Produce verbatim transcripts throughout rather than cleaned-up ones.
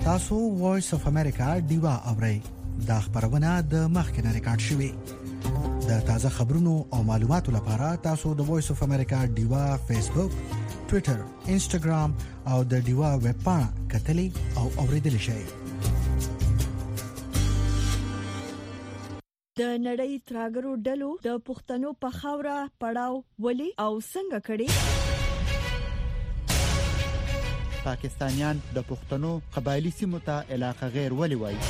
تاسو وایس اف امریکا دیوا اورئ دا خبرونه د مخکنه ریکارډ شوی د تازه خبرونو او معلوماتو لپاره تاسو د وایس اف امریکا دیوا فیسبوک، ټوئیټر، انسټاګرام او د دیوا ویب پاڼه کتلی او اوریدلی شئ. د نړۍ تراګرو ډلو د پښتنو په خاوره پړاو ولي او څنګه کړي. پاکستانیان د پښتنو قبایلی سیمو ته علاقه غیر ولي وایي.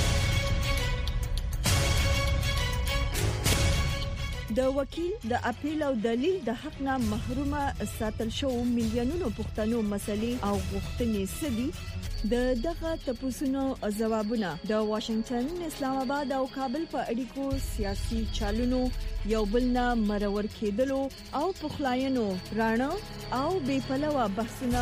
د وکیل د اپیل او دلیل د حق نه محرومه ساتل شو میلیونونو پښتنو مسلې او غوښتنې سدي. د دغه تپوسونو جوابونه د واشنگټن، اسلام آباد او کابل په اړیکو سیاسي چالونو یو بل نه مرور کېدلو او پخلاینو رانه او بې پلوه بحثونه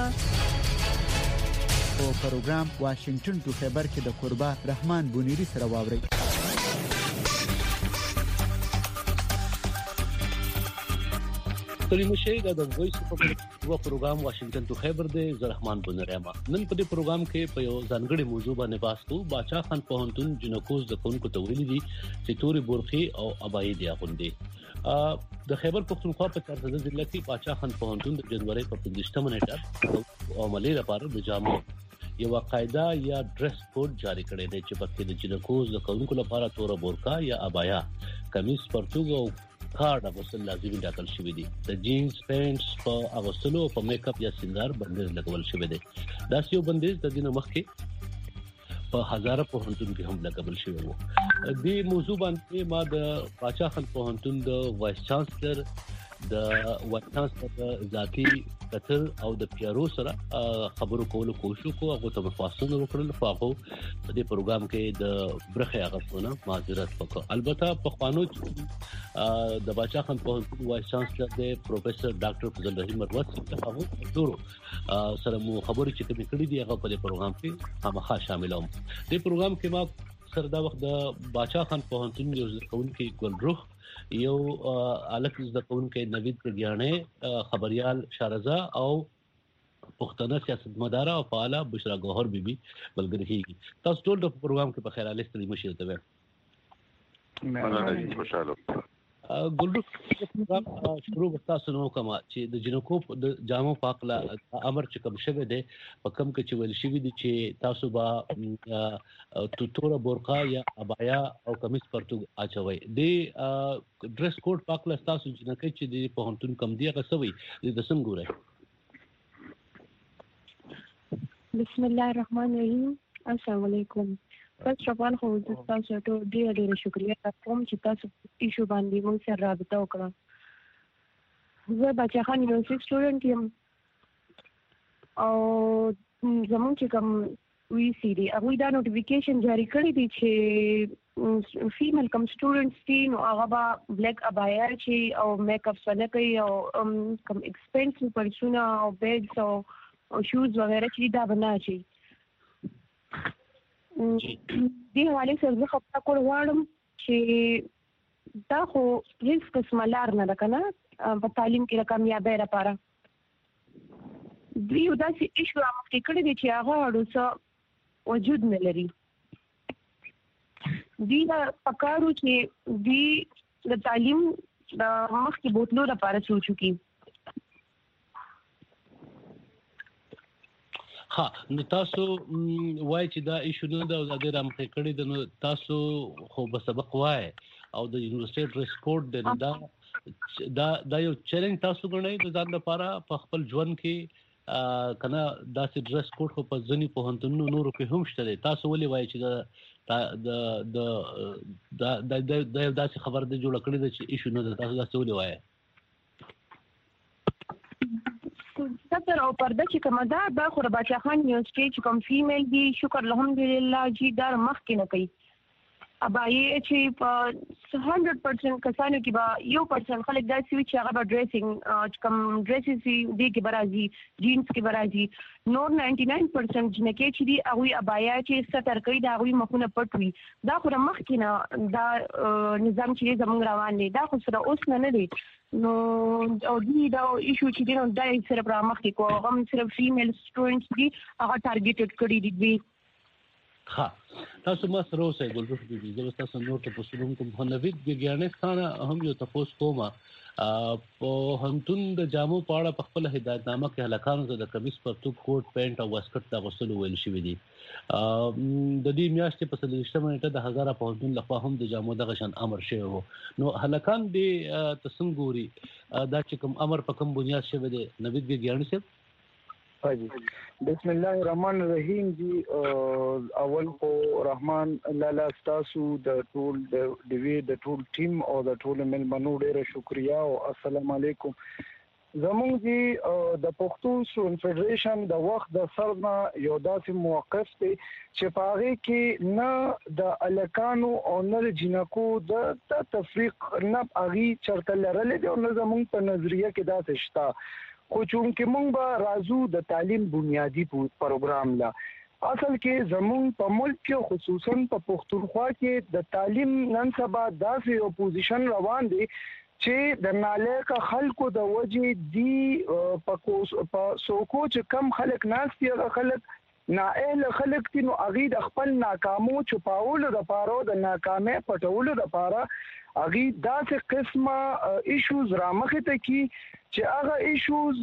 په پروګرام واشنگټن تو خبر کې د قربا رحمان بونیری سره واوري. ترې مشه د وایس اف امریکا پروګرام واشنگټن تو خیبر دی. زه رحمان بنریما نن په دې پروګرام کې په یو ځانګړي موضوع باندې بحث کوو. باچا خان پوهنتون جنکو زکونکو ته ویلي دي چې توري بورخي او ابایي دی غوندي. د خیبر پختونخوا په چارزده ضلع کې باچا خان پوهنتون د جنوري په پنځمه نیټه او عملي لپاره د جامو یو قاعده یا ډریس کوډ جاری کړی دی چې په کې د جنکو زکونکو لپاره تور بورخا یا ابایا، کمیس، پرتوګ او کارډ اغوستل لازمي ټاکل شوی دی. د جینز پینټس په اغوستلو او په میک اپ یا سینګار بندیز لګول شوی دی. دا یو بندیز د دینه مخکې په هزاره پوهنتون کې هم لګول شوی وو. دې موضوع باندې ما د باچا خان پوهنتون د وایس چانسلر د وایس چانسلر ذاتی کتل او د پیارو سره خبرو کولو کوشش کوو. هغه ته مفاصله وکړل خو هغه په دې پروګرام کې د برخه اغاثونه معذرت وکړ. البته په خوانو د باچا خان پوهنتون وایس چانسلر د پروفیسور ډاکټر فضل رحیم مروت هغه ډورو سره مو خبرې چې کوم کړي دي هغه په دې پروګرام کې خامخا شاملوم. دې پروګرام کې ما سره دا وخت د باچا خان پوهنتون یو ځکونکي ګلروخ، یو الک ځکونکي نوید ګیانه، خبريال شارزه او پښتنه سیاستمدار او فعال بشرا گوهر بیبي بلګری کیږي. تاسو ټول د پروګرام کې په خیر حال ستړي مشي ته وې. مې خوشاله ګلروخ پروګرام شروع تاسو نو کومه چې د جنکو د جامو پاکلا امر چې کوم شوه دی په کوم کې چې ویل شوی دی چې تاسو با تور بورخا یا ابایا او کمیس پرتوګ اچوي. د ډریس کوډ پاکلا تاسو جنکه چې د پوهنتون کم دی هغه سوي د څنګه ګوره. بسم الله الرحمن الرحیم. السلام علیکم. فرست اف آل خو تاسو ته ډیر ډیر شکریا کوم چې تاسو ایشو باندې موږ سره رابطه وکړه. زه باچا خان یونیورسيټي سټوډنټ یم او زموږ چې کوم وی سی ډي هغه دا نوټیفیکیشن جاری کړی دی چې فیمیل کم سټوډنټس دي نو هغه به بلیک ابایا چې او میک اپ سره کوي او کم ایکسپنسیو پرسونه او بیگز او شوز وغیرہ چې دا بنا شي. دې حواله سره زه خبره کول غواړم چې دا خو هیڅ قسمه لار نه ده کنه په تعلیم کې د کامیابی لپاره. دوی یو داسې ایشو رامخکې کړی دی چې هغه اړو څه وجود نه لري. دوی دا پکارو چې دوی د تعلیم د مخکې بوتلو لپاره سوچو کی. ها نو تاسو وای چې دا ایشو نه دا د رامخې کړی د نو تاسو خو به سبق وای او د یونیورسيټي ډریس کوډ د دا دا دا یو چیلنج تاسو غوړئ د ځان لپاره په خپل ژوند کې کنه دا سي ډریس کوډ خو په ځنی پوهنتونونو نورو کې هم شته. تاسو ولې وای چې دا د د د د داسې خبر د جوړ کړی د ایشو نه تاسو تاسو ولې وای ستر او پرده چې کومه ده دا خو باچا خان یونیورسيټي چې کوم فیمیل دي شکر الحمدلله چې دا مخکې نه کوي. ابایي چې په سل پرسنټ کسانو کې به یو پرسنټ خلک داسې وي چې هغه به ډریسینګ کوم ډریسز دي کې برازي جینز کې برازي. نور نننټي ناین پرسنټ جنکه چې دي هغه ابایا چې ستر کوي دا هغه مخونه پټوي. دا خو مخکې نه دا نظام چې زموږ روان دی دا خو سره اوس نه نه دی. نو او دې دا ایشو چې دی نو دا سره پر مخکې کوو هم صرف فیمیل سټوډنټس دي هغه ټارګټډ کړي دي. ها تاسو ما سره اوسئ ګلروح بيبي زه تاسو نور ته پوښتنه کوم خو نوید ګیانې ستانه هم یو تاسو کومه په هنتون د جامو په اړه په خپل هدایتنامه کې هلکانو د کمیس پرتوب کوټ پینټ او واسکټ د غوښتلو ویل شوی دی د دې میاشتې په څلوېښتمه نیټه د هزاره په هنتون لخوا هم د جامو دغه شان امر شوی وو نو هلکان دې تسم ګوري دا چې کوم امر په کوم بنیاد شوی دی نوید ګیانې صاحب جی بسم الله الرحمن الرحیم جی اول کو رحمان لالا تاسو د ټول د ډیوی د ټول ټیم او د ټول ملمنو ډیره شکریا او السلام علیکم زموږ جی د پښتو سون فدریشن د وخت د سرنا یو داسې موقف دی چې پاره کې نه د الکانو او نه د جنکو د تفریق نه اغي چرته لرل دی او نه زموږ په نظریه کې داسې شته خو چونکه مونږ به راځو د تعلیم بنیادی پروګرام لا اصل کې زموږ په ملک کې خصوصا په پښتونخوا کې د تعلیم نن سبا داسې اپوزیشن روان دي چې د نالیک خلکو د وجې دی په سوکو چې کم خلک ناس دي خلک نااهل خلک دي نو اغي د خپل ناکامو چپاولو د پاره د ناکامۍ پټولو د پاره اغي داسې قسمه ایشوز رامخه ته کی چې هغه ایشوز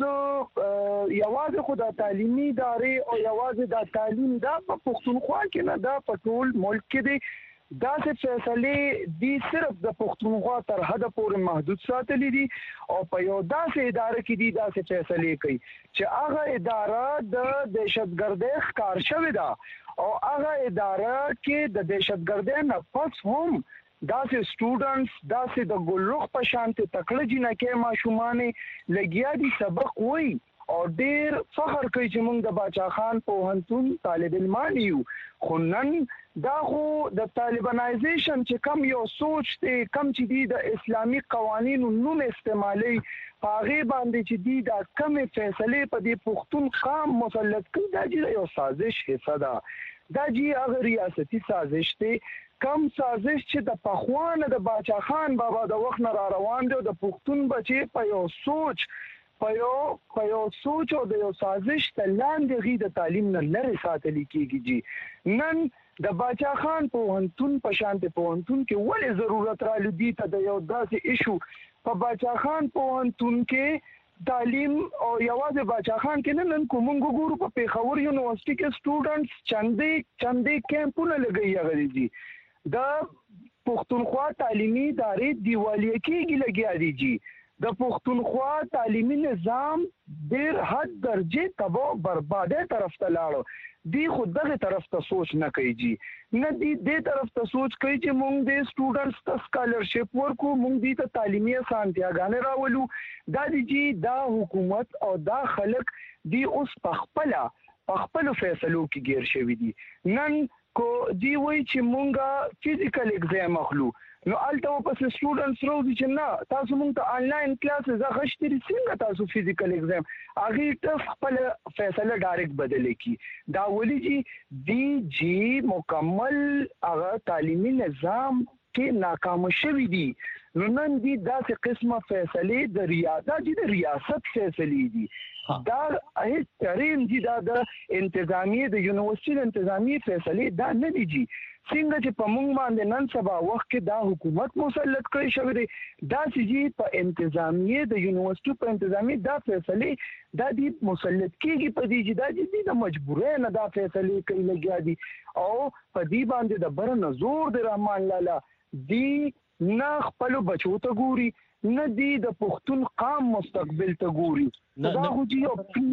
یوازې خو د تعلیمي ادارې او یوازې د تعلیم دا په پښتونخوا کې نه دا په ټول ملک کې دي داسې فیصله دي صرف د پښتونخوا تر حد پورې محدود ساتلې دي او په یو داسې ادارې کې دي داسې فیصله کوي چې هغه اداره د دهشتګردۍ ښکار شوې ده او هغه اداره کې د دهشتګردۍ نه پس هم داسې سټوډنټس داسې د ګلروخ په شانته تکړه جنکه ماشومان لګیا دي سبق وای او ډیر فخر کوي چې موږ د باچا خان په هنتون طالب علمان یو خو نن دا خو د طالبانایزیشن چې کم یو سوچ دی کم چې دی د اسلامی قوانینو نوم استعمالي هغه باندې چې دی دا کم فیصله په دې پښتون قام مسلط کړي دا یو سازش حصہ ده دا جی هغه ریاستي سازش دی کم سازش چې د پخوانه د باچا خان بابا د وخت نه را روان دی د پښتون بچي په یو سوچ په یو په یو سوچ او د یو سازش ته لاندې غي د تعلیم نه لري ساتل کیږي جی نن د باچا خان په هنتون په شانته په هنتون کې ولې ضرورت را لدی ته د یو داسې ایشو په باچا خان په هنتون کې تعلیم او یوازې باچا خان کې نه نن کوم ګورو په پیښور یونیورسيټي کې سټوډنټس چندې چندې کیمپونه لګي غوړي دي د پښتونخوا تعلیمي ادارې دیوالیه کېږي لګیا دي جی د پښتونخوا تعلیمي نظام ډېر حد درجه تباہ برباده طرف ته لاړو دی خود دغه طرف ته سوچ نه کوي جی نه دی دې طرف ته سوچ کوي چې مونږ د سټوډنټس ته سکالرشپ ورکو مونږ دې ته تعلیمي اسانتیاګانې راولو دا دی جی دا حکومت او دا خلک دی اوس پخپله پخپل فیصلو کې گیر شوی دي نن کو دی وای چې مونږه فزیکل ایگزام اخلو نو الته په سټوډنټس روزي چې نه تاسو مونږ ته آنلاین کلاسز غشتري څنګه تاسو فزیکل ایگزام اغه ته خپل فیصله ډایرکټ بدلې کی دا ولې چې دی جی مکمل هغه تعلیمي نظام کې ناکام شوی دی نو نن دی داسې قسمه فیصله د ریاضت د ریاست فیصله دي دا هیڅ ترين دي دا د انتظامی د یونیورسيټي انتظامی فیصله دا نه دي جی څنګه چې په موږ باندې نن سبا وخت کې دا حکومت مسلط کړی شوی دی دا چې په انتظامی د یونیورسيټي په انتظامی دا فیصله دا دی مسلط کیږي په دې چې دا دي د مجبورې نه دا فیصله کوي لګیا دي او په دې باندې د برن زور د رحمان لالا دی نه خپل بچو ته ګوري نه دی د پښتون قام مستقبل ته ګوري دا خو دی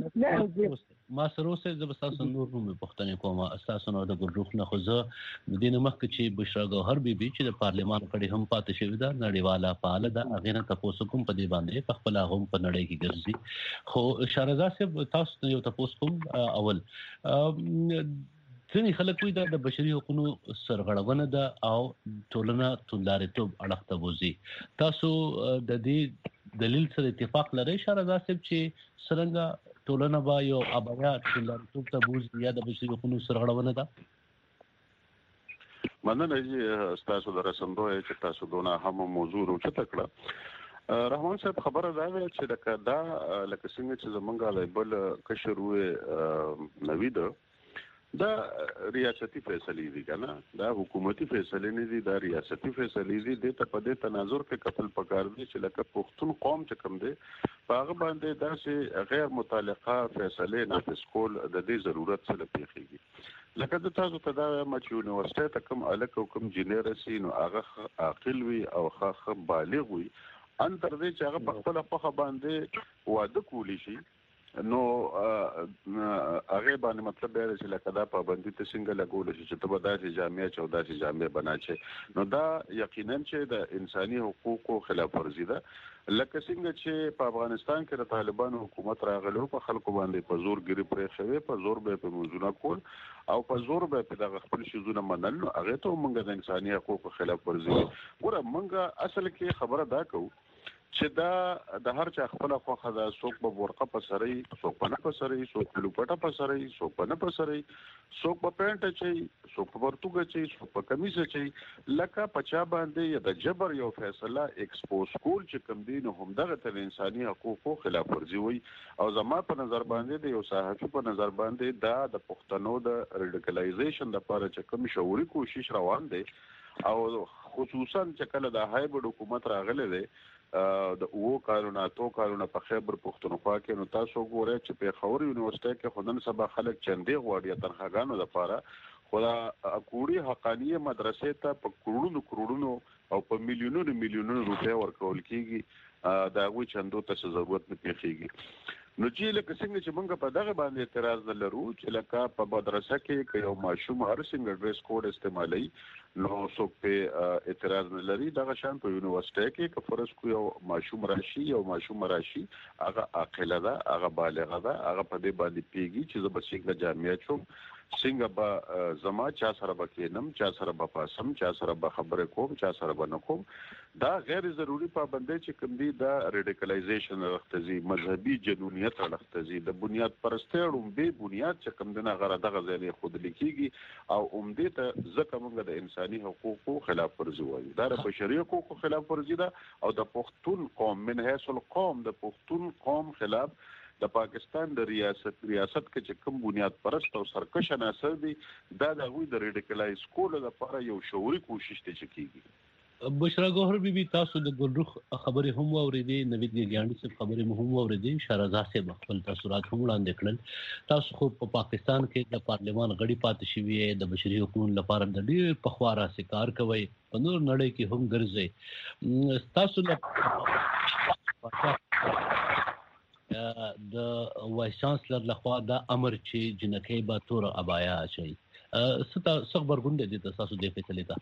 ما سره اوسه د تاسو نور نوم پښتنې کومه اساسا نو د ګروپ نه خو زه د دې مخکې چې بشرا ګوهر بیبي چې د پارلمان کړي هم پاتې شوی دا نړیواله فعال ده اغه نه تاسو کوم په دې باندې په خپل هم په نړۍ کې ګرځي خو شارزا صاحب تاسو یو تاسو کوم اول ځینې خلک وایي دا د بشري حقوقو سرغړونه ده او ټولنه تونداریتوب اړخ ته بوزي تاسو د دې دلیل سره اتفاق لرئ شارزا صاحب چې څنګه ټولنه با یو ابیا تونداریتوب ته بوزي یا د بشري حقوقو سرغړونه ده مننه چې تاسو درسندوي چې تاسو دونه هم موضوع روچته کړه رحمان صاحب خبره دا ده چې دا دا لکه څنګه چې زمونږه بل کشر وې نوید دا ریاستي فیصلې دي کنه دا حکومتي فیصلې نه دي دا ریاستي فیصلې دي د ته په دې تناظر کې کتل پکار دي چې لکه پښتون قوم چې کوم دی هغه باندې داسې غیر متعلقه فیصلې نافذ کول د دې ضرورت څه پیښیږي لکه د تاسو ته دا مچ یونیورسيټي ته کوم الک او کوم جنیر سي نو هغه عاقل وي او هغه بالغ وي ان تر دې چې هغه په خپل خپل باندې واده کولی شي نو هغه باندې مطلب دی چې لکه دا پابندي ته څنګه لګول شي چې ته به داسې جامعه چودا سي جامعه بناچي نو دا یقینا چې د انساني حقوقو خلاف ورزي ده لکه څنګه چې په افغانستان کې د طالبانو حکومت راغلو په خلکو باندې په زور ګری پرې شوی په زور به په موضوع کول او په زور به په دغه خپل شیزونه منل نو هغه ته موږ د انساني حقوقو خلاف ورزي ګوره موږ اصل کې خبره دا کوو چې دا د هر چا خپل خوخه دا څوک په ورقه په سري څوک په نه په سري څوک په لوپټه په سري څوک په نه په سري څوک په پینټ چي څوک په ورتوګه چي څوک په کمیس چي لکه پچا باندې د جبر یو فیصله ایکسپوز کول چې کوم دین هم دغه تر انساني حقوقو خلاف ورزي وي او زما په نظر باندې د یو صحافي په نظر باندې دا د پښتنو د ریډیکلایزیشن لپاره چې کوم شعوري کوشش روان دي او خصوصا چې کله د هایبرد حکومت راغله ده د او کارونه تو کارونه په خیبر پښتونخوا کې نو تاسو ګورئ چې په خور یونیورسيټي کې خودن سبا خلک چندې غواړي تنخواګانو لپاره خدا اکوړي حقانيه مدرسې ته په کروڑونو کروڑونو او په میلیونونو میلیونونو روپیا ورکول کیږي دا غوي چندو ته ضرورت نه پیښیږي نو چې لکه څنګه چې موږ په دغه باندې اعتراض نه لرو چې لکه په مدرسه کې کې یو ماشوم هر څنګه ډریس کوډ استعمالي نو څوک په اعتراض نه لري دغه شان په یونیورسيټي کې که فرض کو یو ماشوم راشي یو ماشوم راشي هغه عاقله ده هغه بالغه ده هغه په دې باندې پیږي چې زه به څنګه جامعه چوم څنګه به زما چا سره به کېنم چا سره به پاسم چا سره به خبرې کوم چا سره به نه کوم دا غیر ضروري پابندي چې کوم دي دا ریډیکلایزیشن راختزي مذهبي جنونیت راختزي د بنیاد پرستېړم به بنیاد چې کوم دغه غره دغه ځای خود لیکيږي او عمدې ته ځکه موږ د انساني حقوقو خلاف ورزي وایو دا د بشري حقوقو خلاف ورزي ده او د پښتون قوم من حیث القوم د پښتون قوم خلاف د پاکستان د ریاست ریاست کې چې کوم بنیاد پرست او سرکش عناصر دي دا د غوي د ریډیکلایز کولو لپاره یو شعوري کوشش ته کیږي بشرا ګوهر بیبي تاسو د ګلرخ خبرې هم اوریدې نوید ګیانډي څخه خبرې هم اوریدې شهرزاد صاحب خپل تاثیرات هم وړاندې کړل تاسو خو په پاکستان کې د پارلمان غړي پاتې شوی د بشري حقوقو لپاره د ډېر پخواره سکار کوي په نور نړۍ کې هم ګرځي تاسو د وایس چانسلر لخوا دا امر چې جنکې به تور ابایا شي ستا صبرګوند دي تاسو د فیصله ته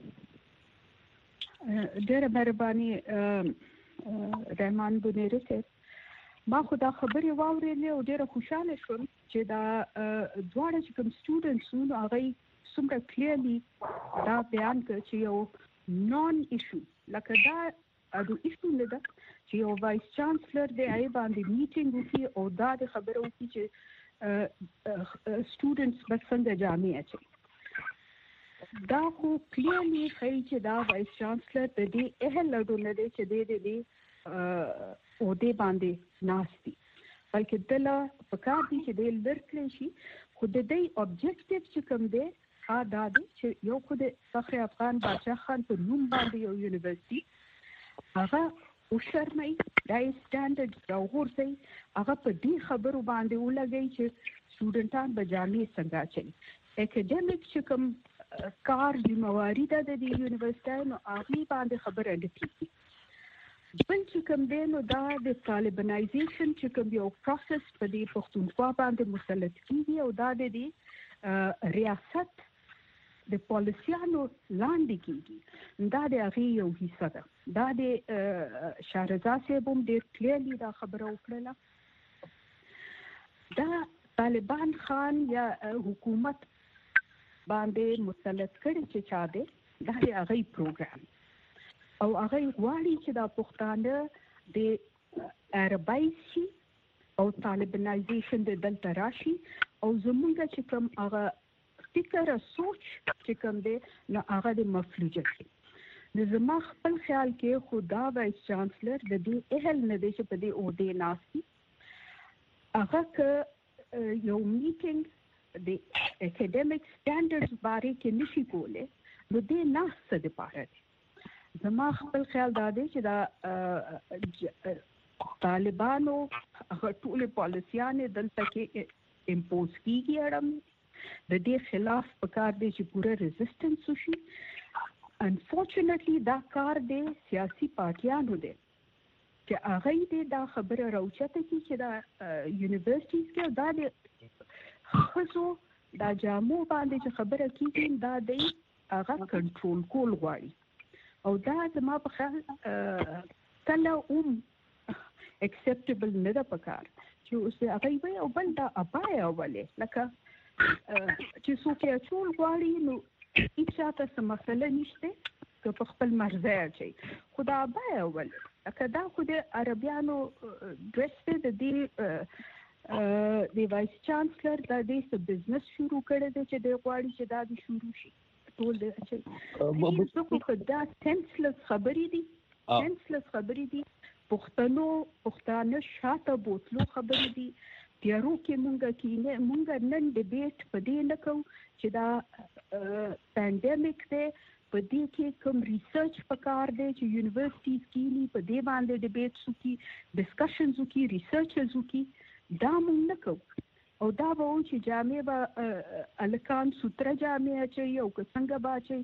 ډېر مهرباني رحمان بنيري ما خو دا خبرې واورېدې او ډېر خوشاله شوم چې دا دواړه چې کوم سټوډنټس نو هغه څومره کلیرلی دا بیان کړ چې یو نون ایشو لکه دا اډو ایشو نه ده چې یو وایس چانسلر دی ای باندې میټینګ وکړي او دا د خبرو وکړي چې سټوډنټس بس څنګه جامعه چي دا خو کلیرلی ښایي چې دا وایس چانسلر د دې اهل لډو نه دی چې دی دی او دې باندې ناشتي بلکې دله پکار دي چې دې لرکلی شي خو د دې اوبجیکټیو چې کوم دی ا دا دی چې یو خو د فخر افغان بادشاہ خان په نوم باندې یو یونیورسيټي هغه او شرمای دای سټانډرډ راوغورځي هغه په دې خبرو باندې ولګي چې سټوډنټان به جامع څنګه چي اکیډمیک چې کوم کار دی موارد د دې یونیورسيټي نو هغه باندې خبره لکې بل چې کوم دی نو دا د طالبانایزیشن چې کوم یو پروسس په دې پښتونخوا باندې مسلط کیږي او دا د ریاست د پالیسیانو لاندې کیږي دا د هغه یو حصہ ده دا د شهرزاد صاحب هم ډېر کلیرلی دا خبره وکړه دا طالبان خان یا حکومت باندې مسلط کړي چې چا دی دا د هغه پروګرام او هغه غواړي چې دا پښتانه د عربایي او طالبانایزیشن د دلته راشي او زمونږ چې کوم هغه فکر سوچ چې کوم دی نو هغه د مفلوجه شي نو زما خپل خیال کې خدا وایس چانسلر د دې اهل نه دی چې په دې عہده ناسي هغه که یو میټینګ د اکیډمیک سټانډرډز باره کې نشي کوله نو دې نه څه د پاره دي زما خپل خیال دا دی چې دا طالبانو هغه ټول پالیسیانه دلته کې امپوز کیږي اړم د دې خلاف پکار دی چې پوره ریزिस्टेंस وشي انفورچونټلی دا کار دی سیاسي پارټیانو دی چې هغه دې دا خبره راوچته کی چې دا یونیورسيټیز کې دا د خصو دا جامو باندې چې خبره کیږي دا د هغه کنټرول کول غواړي او دا زما په خیال کله هم اکسپټیبل نه ده پکار چې اوس هغه وي او بل دا ابایا ولې لکه چې څوک یې ټول غواړي نو هیڅ چاته څه مسله نشته که په خپل مرزه اچي خدا ابایا ولې لکه دا خو د عربیانو ډریس د دې د وایس چانسلر د دې بزنس شروع کړی دی چې د غواړي چې دا د شروع شي ټول د چې څه خو دا سنسلس خبرې دي سنسلس خبرې دي پښتنو پښتانه شاته بوتلو خبرې دي تیارو کې مونږه کې مونږ نن ډیبیټ په دې نه کوو چې دا پاندیمیک دی په دې کې کوم ریسرچ پکار دی چې یونیورسيټیز کې په دې باندې ډیبیټس وکړي ډسکشنز وکړي ریسرچز وکړي دا مونږ نه کوو او دا به و چې جامع به الکان سوتره جامع اچي او که څنګه به اچي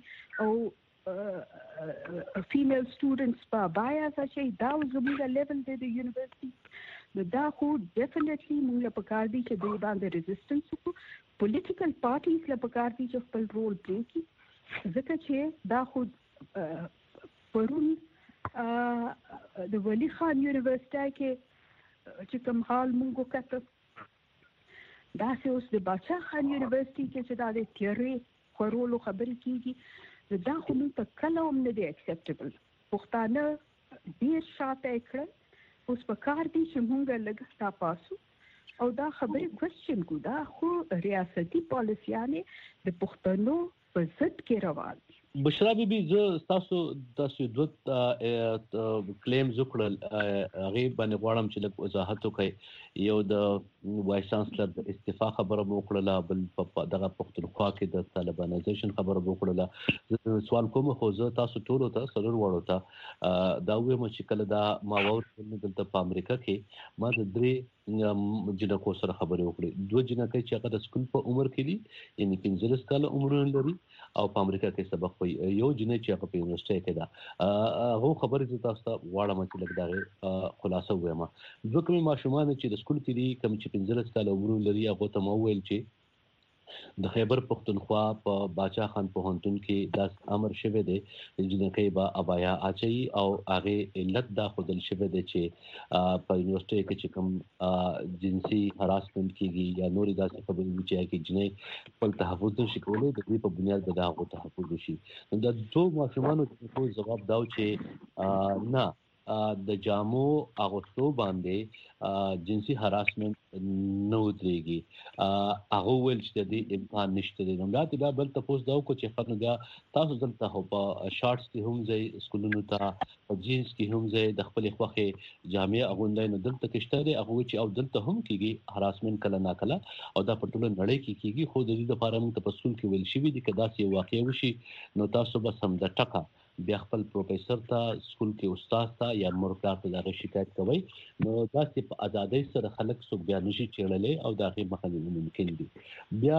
او فیمیل سټوډنټس په بایا اچي دا زموږ لیول دی د یونیورسيټي نو دا خو ډیفینیټلی مونږ له پکار دي چې دوی باندې ریزिस्टेंस وکړو پولیټیکل پارټیز له پکار دي چې خپل رول پلی کړي ځکه چې دا خو پرون د ولی خان یونیورسيټي کې چې کوم حال مونږ وکړو دا چې اوس د باچا خان یونیورسيټي کې چې دا د تیوري خورولو خبرې کیږي دا خو موږ ته کله هم نه دی اکسپټیبل پښتانه ډیر شاته کړل اوس په کار دي چې مونږ لږ تاسو او دا خبرې کوېسچن کو دا خو ریاستي پالیسیانه د پښتنو په ضد کې روان دي بشرا بیبي زه تاسو تاسو دوه کلیمز وکړل هغه باندې غواړم چې لږ وضاحت وکړئ یو د وایس چانسلر د استعفا خبره مو وکړه بل په دغه پښتونخوا کې د طالبانایزیشن خبره مو وکړه سوال کوم خو زه تاسو ټول ته سرور وړو ته دا وایم چې کله دا ما وور دلته په امریکا کې ما د درې جنکو سره خبرې وکړې دوه جنکې چې هغه د سکول په عمر کې دي یعنی پنځلس کاله عمر لري او په امریکا کې سبق وایي یو جنې چې هغه په یونیورسيټي کې ده هغه خبرې چې تاسو ته واړه چې لږ دا خلاصه وایم دوه کومې ماشومان چې د سکول کې دي کوم چې پنځلس کاله عمر لري هغه ته مو ویل چې د خیبر پختونخوا په باچا خان پوهنتون کې د امر شوه دی جنکې با ابایا اچي او هغه علت دا خودل شوه دی چې په یونیورسيټي کې چې کوم جنسي هراسمنت کیږي یا نوري داسې خبرې چې کې جنې خپل تحفظ نشي کولای د دې په بنیاد باندې هغه تحفظ وشي دا دوه ماشومانو ته جواب داو چې نه د جامو اغوستو باندې جنسي هراسمنت نه ودرېږي هغه ول چې د امکان نشته دی نو دا بل تاسو دا کو چې خپل دا تاسو دلته په شارټس کې هم ځای سکولونو ته په جینز کې هم ځای د خپل خوخه جامع اغوندای نو دلته کېشته دی هغه چې او دلته هم کېږي هراسمنت کله نا کله او دا په ټول نړۍ کې کېږي خو د دې لپاره موږ په سکول کې ویل شوی دی کدا چې واقع وشي نو تاسو به سم د ټکا بیا خپل پروفیسور ته سکول کې استاد ته یا مرکز ته دا شکایت کوي نو دا چې په ازادۍ سره خلک سو بیا نشي چیرلې او دا غي مخنیوي ممکن دي بیا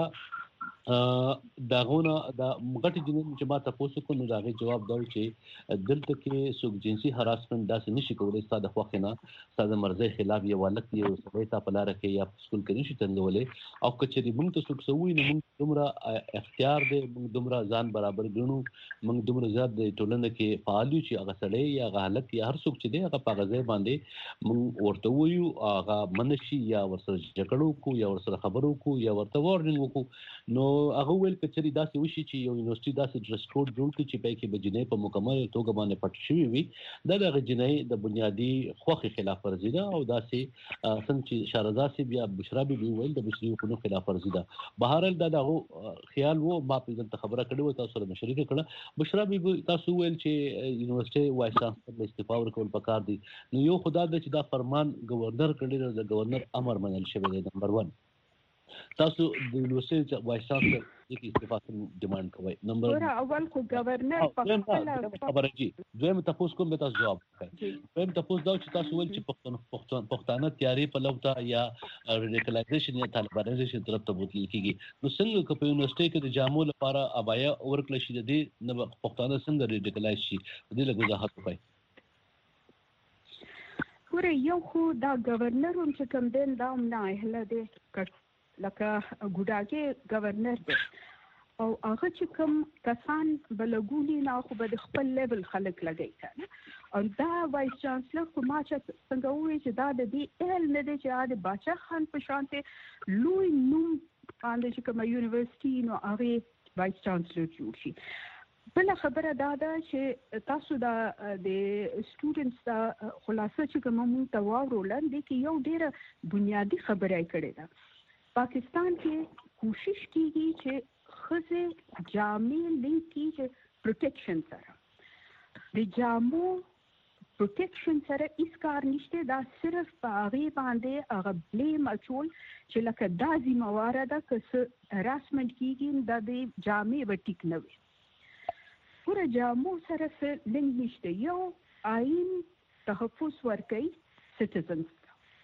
داغونه دا مګټ جنین چې ما تاسو کو نو داغه جواب دا چې دلته کې سو جنسي هراسمنت داسې نشي کولای ستاسو خوښنه ستاسو مرزي خلاف یو ولک یو سړی ته په لار کې یا سکول کې نشي تندولې او کچري موږ ته څوک سوي نو موږ دومره اختیار دې موږ دومره ځان برابر ګڼو موږ دومره زیات د ټولنه کې فعال یو چې هغه سړی یا هغه حالت یا هر څوک چې دی هغه په غځي باندې موږ ورته وایو هغه منشي یا ورسره جګړو کو یا ورسره خبرو کو یا ورته وارنینګ وکړو نو هغه ویل کچري داسې وشي چې یو یونیورسيټي داسې ډرس کوډ جوړ کړي چې پای کې به جنې په مکمل توګه باندې پټ شوی وي دا د جنې د بنیادی خوخي خلاف ورزي ده او داسې څنګه چې شارزاسي بیا بشرا بي ویل د بشري حقوقو خلاف ورزي ده بهرحال دا دغه خیال وو ما په دې خبره کړې و تاسو سره مشارکت کړه بشرا بي تاسو ویل چې یونیورسيټي وایس چانسلر استعفا ورکول پکار دي نو یو خدای د چې دا فرمان گورنر کړی د گورنر امر منل شوی دی نمبر واحد تاسو د یونیورسيټي وایس چانسلر کې استفاده ډیماند کوي. نمبر اول خو گورنر په خپل خبره جی دویم تاسو کوم به تاسو جواب کړئ. دویم تاسو دا چې تاسو ول چې پښتون پښتانه تیاری په لوتا یا ریډیکلایزیشن یا طالبانیزیشن طرف ته بوتل کیږي. نو څنګه په یونیورسيټي کې د جامو لپاره ابایا ورکل شي د دې نه پښتانه څنګه ریډیکلایز شي دې له وضاحت وکړئ. ګوره یو خو دا گورنر هم چې کوم دین دا هم نه اهله دی لکه ګوډاګي گورنر دی او هغه چې کوم کسان بلګونی نه خو به د خپل لیول خلک لګی کنه او دا وایس چانسلر خو ما چې څنګه وایي چې دا د دې ال نه دی چې د باچا خان په شانته لوی نوم باندې چې کوم یونیورسيټي نو هغه وایس چانسلر جوړ شي. بل خبره دا ده چې تاسو دا د سټوډنټس دا خلاصه چې کوم مونږ ته واورول دي کې یو ډیره بنیادی خبره کړې ده. پاکستان کې کوشش کیږي چې خزه جامع لینک کیږي پروټیکشن سره د جامو پروټیکشن سره هیڅ کار نشته. دا صرف په هغه باندې هغه بلیم اچول چې لکه دا ذمہوار ده که هراسمنت کیږي د جامع وټیک نه وي. ګوره جامو سره څه لینک نشته. یو آئین تحفظ ورکوي سټیزنز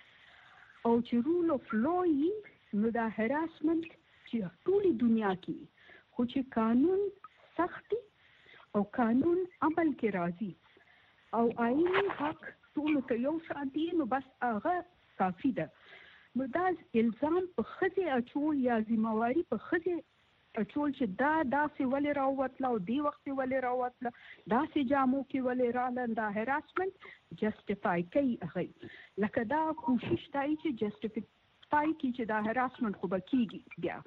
او چې رول اف لو یې نو دا هراسمنت چې ټولې دنیا کې خو چې قانون سختي او قانون عمل کې راځي او آئینی حق ټول ته یو شان دي نو بس هغه کافي ده. نو دا الزام په ښځې اچول یا ذمہواري په ښځې اچول چې دا داسې ولې راووتله او دې وخت یې ولې راووتله داسې جامو کې ولې راغله دا هراسمنت جسټیفای کوي هغه لکه دا کوشش دی چې جسټیفای پای کې چې دا هراسمنت خو به کیږي بیا.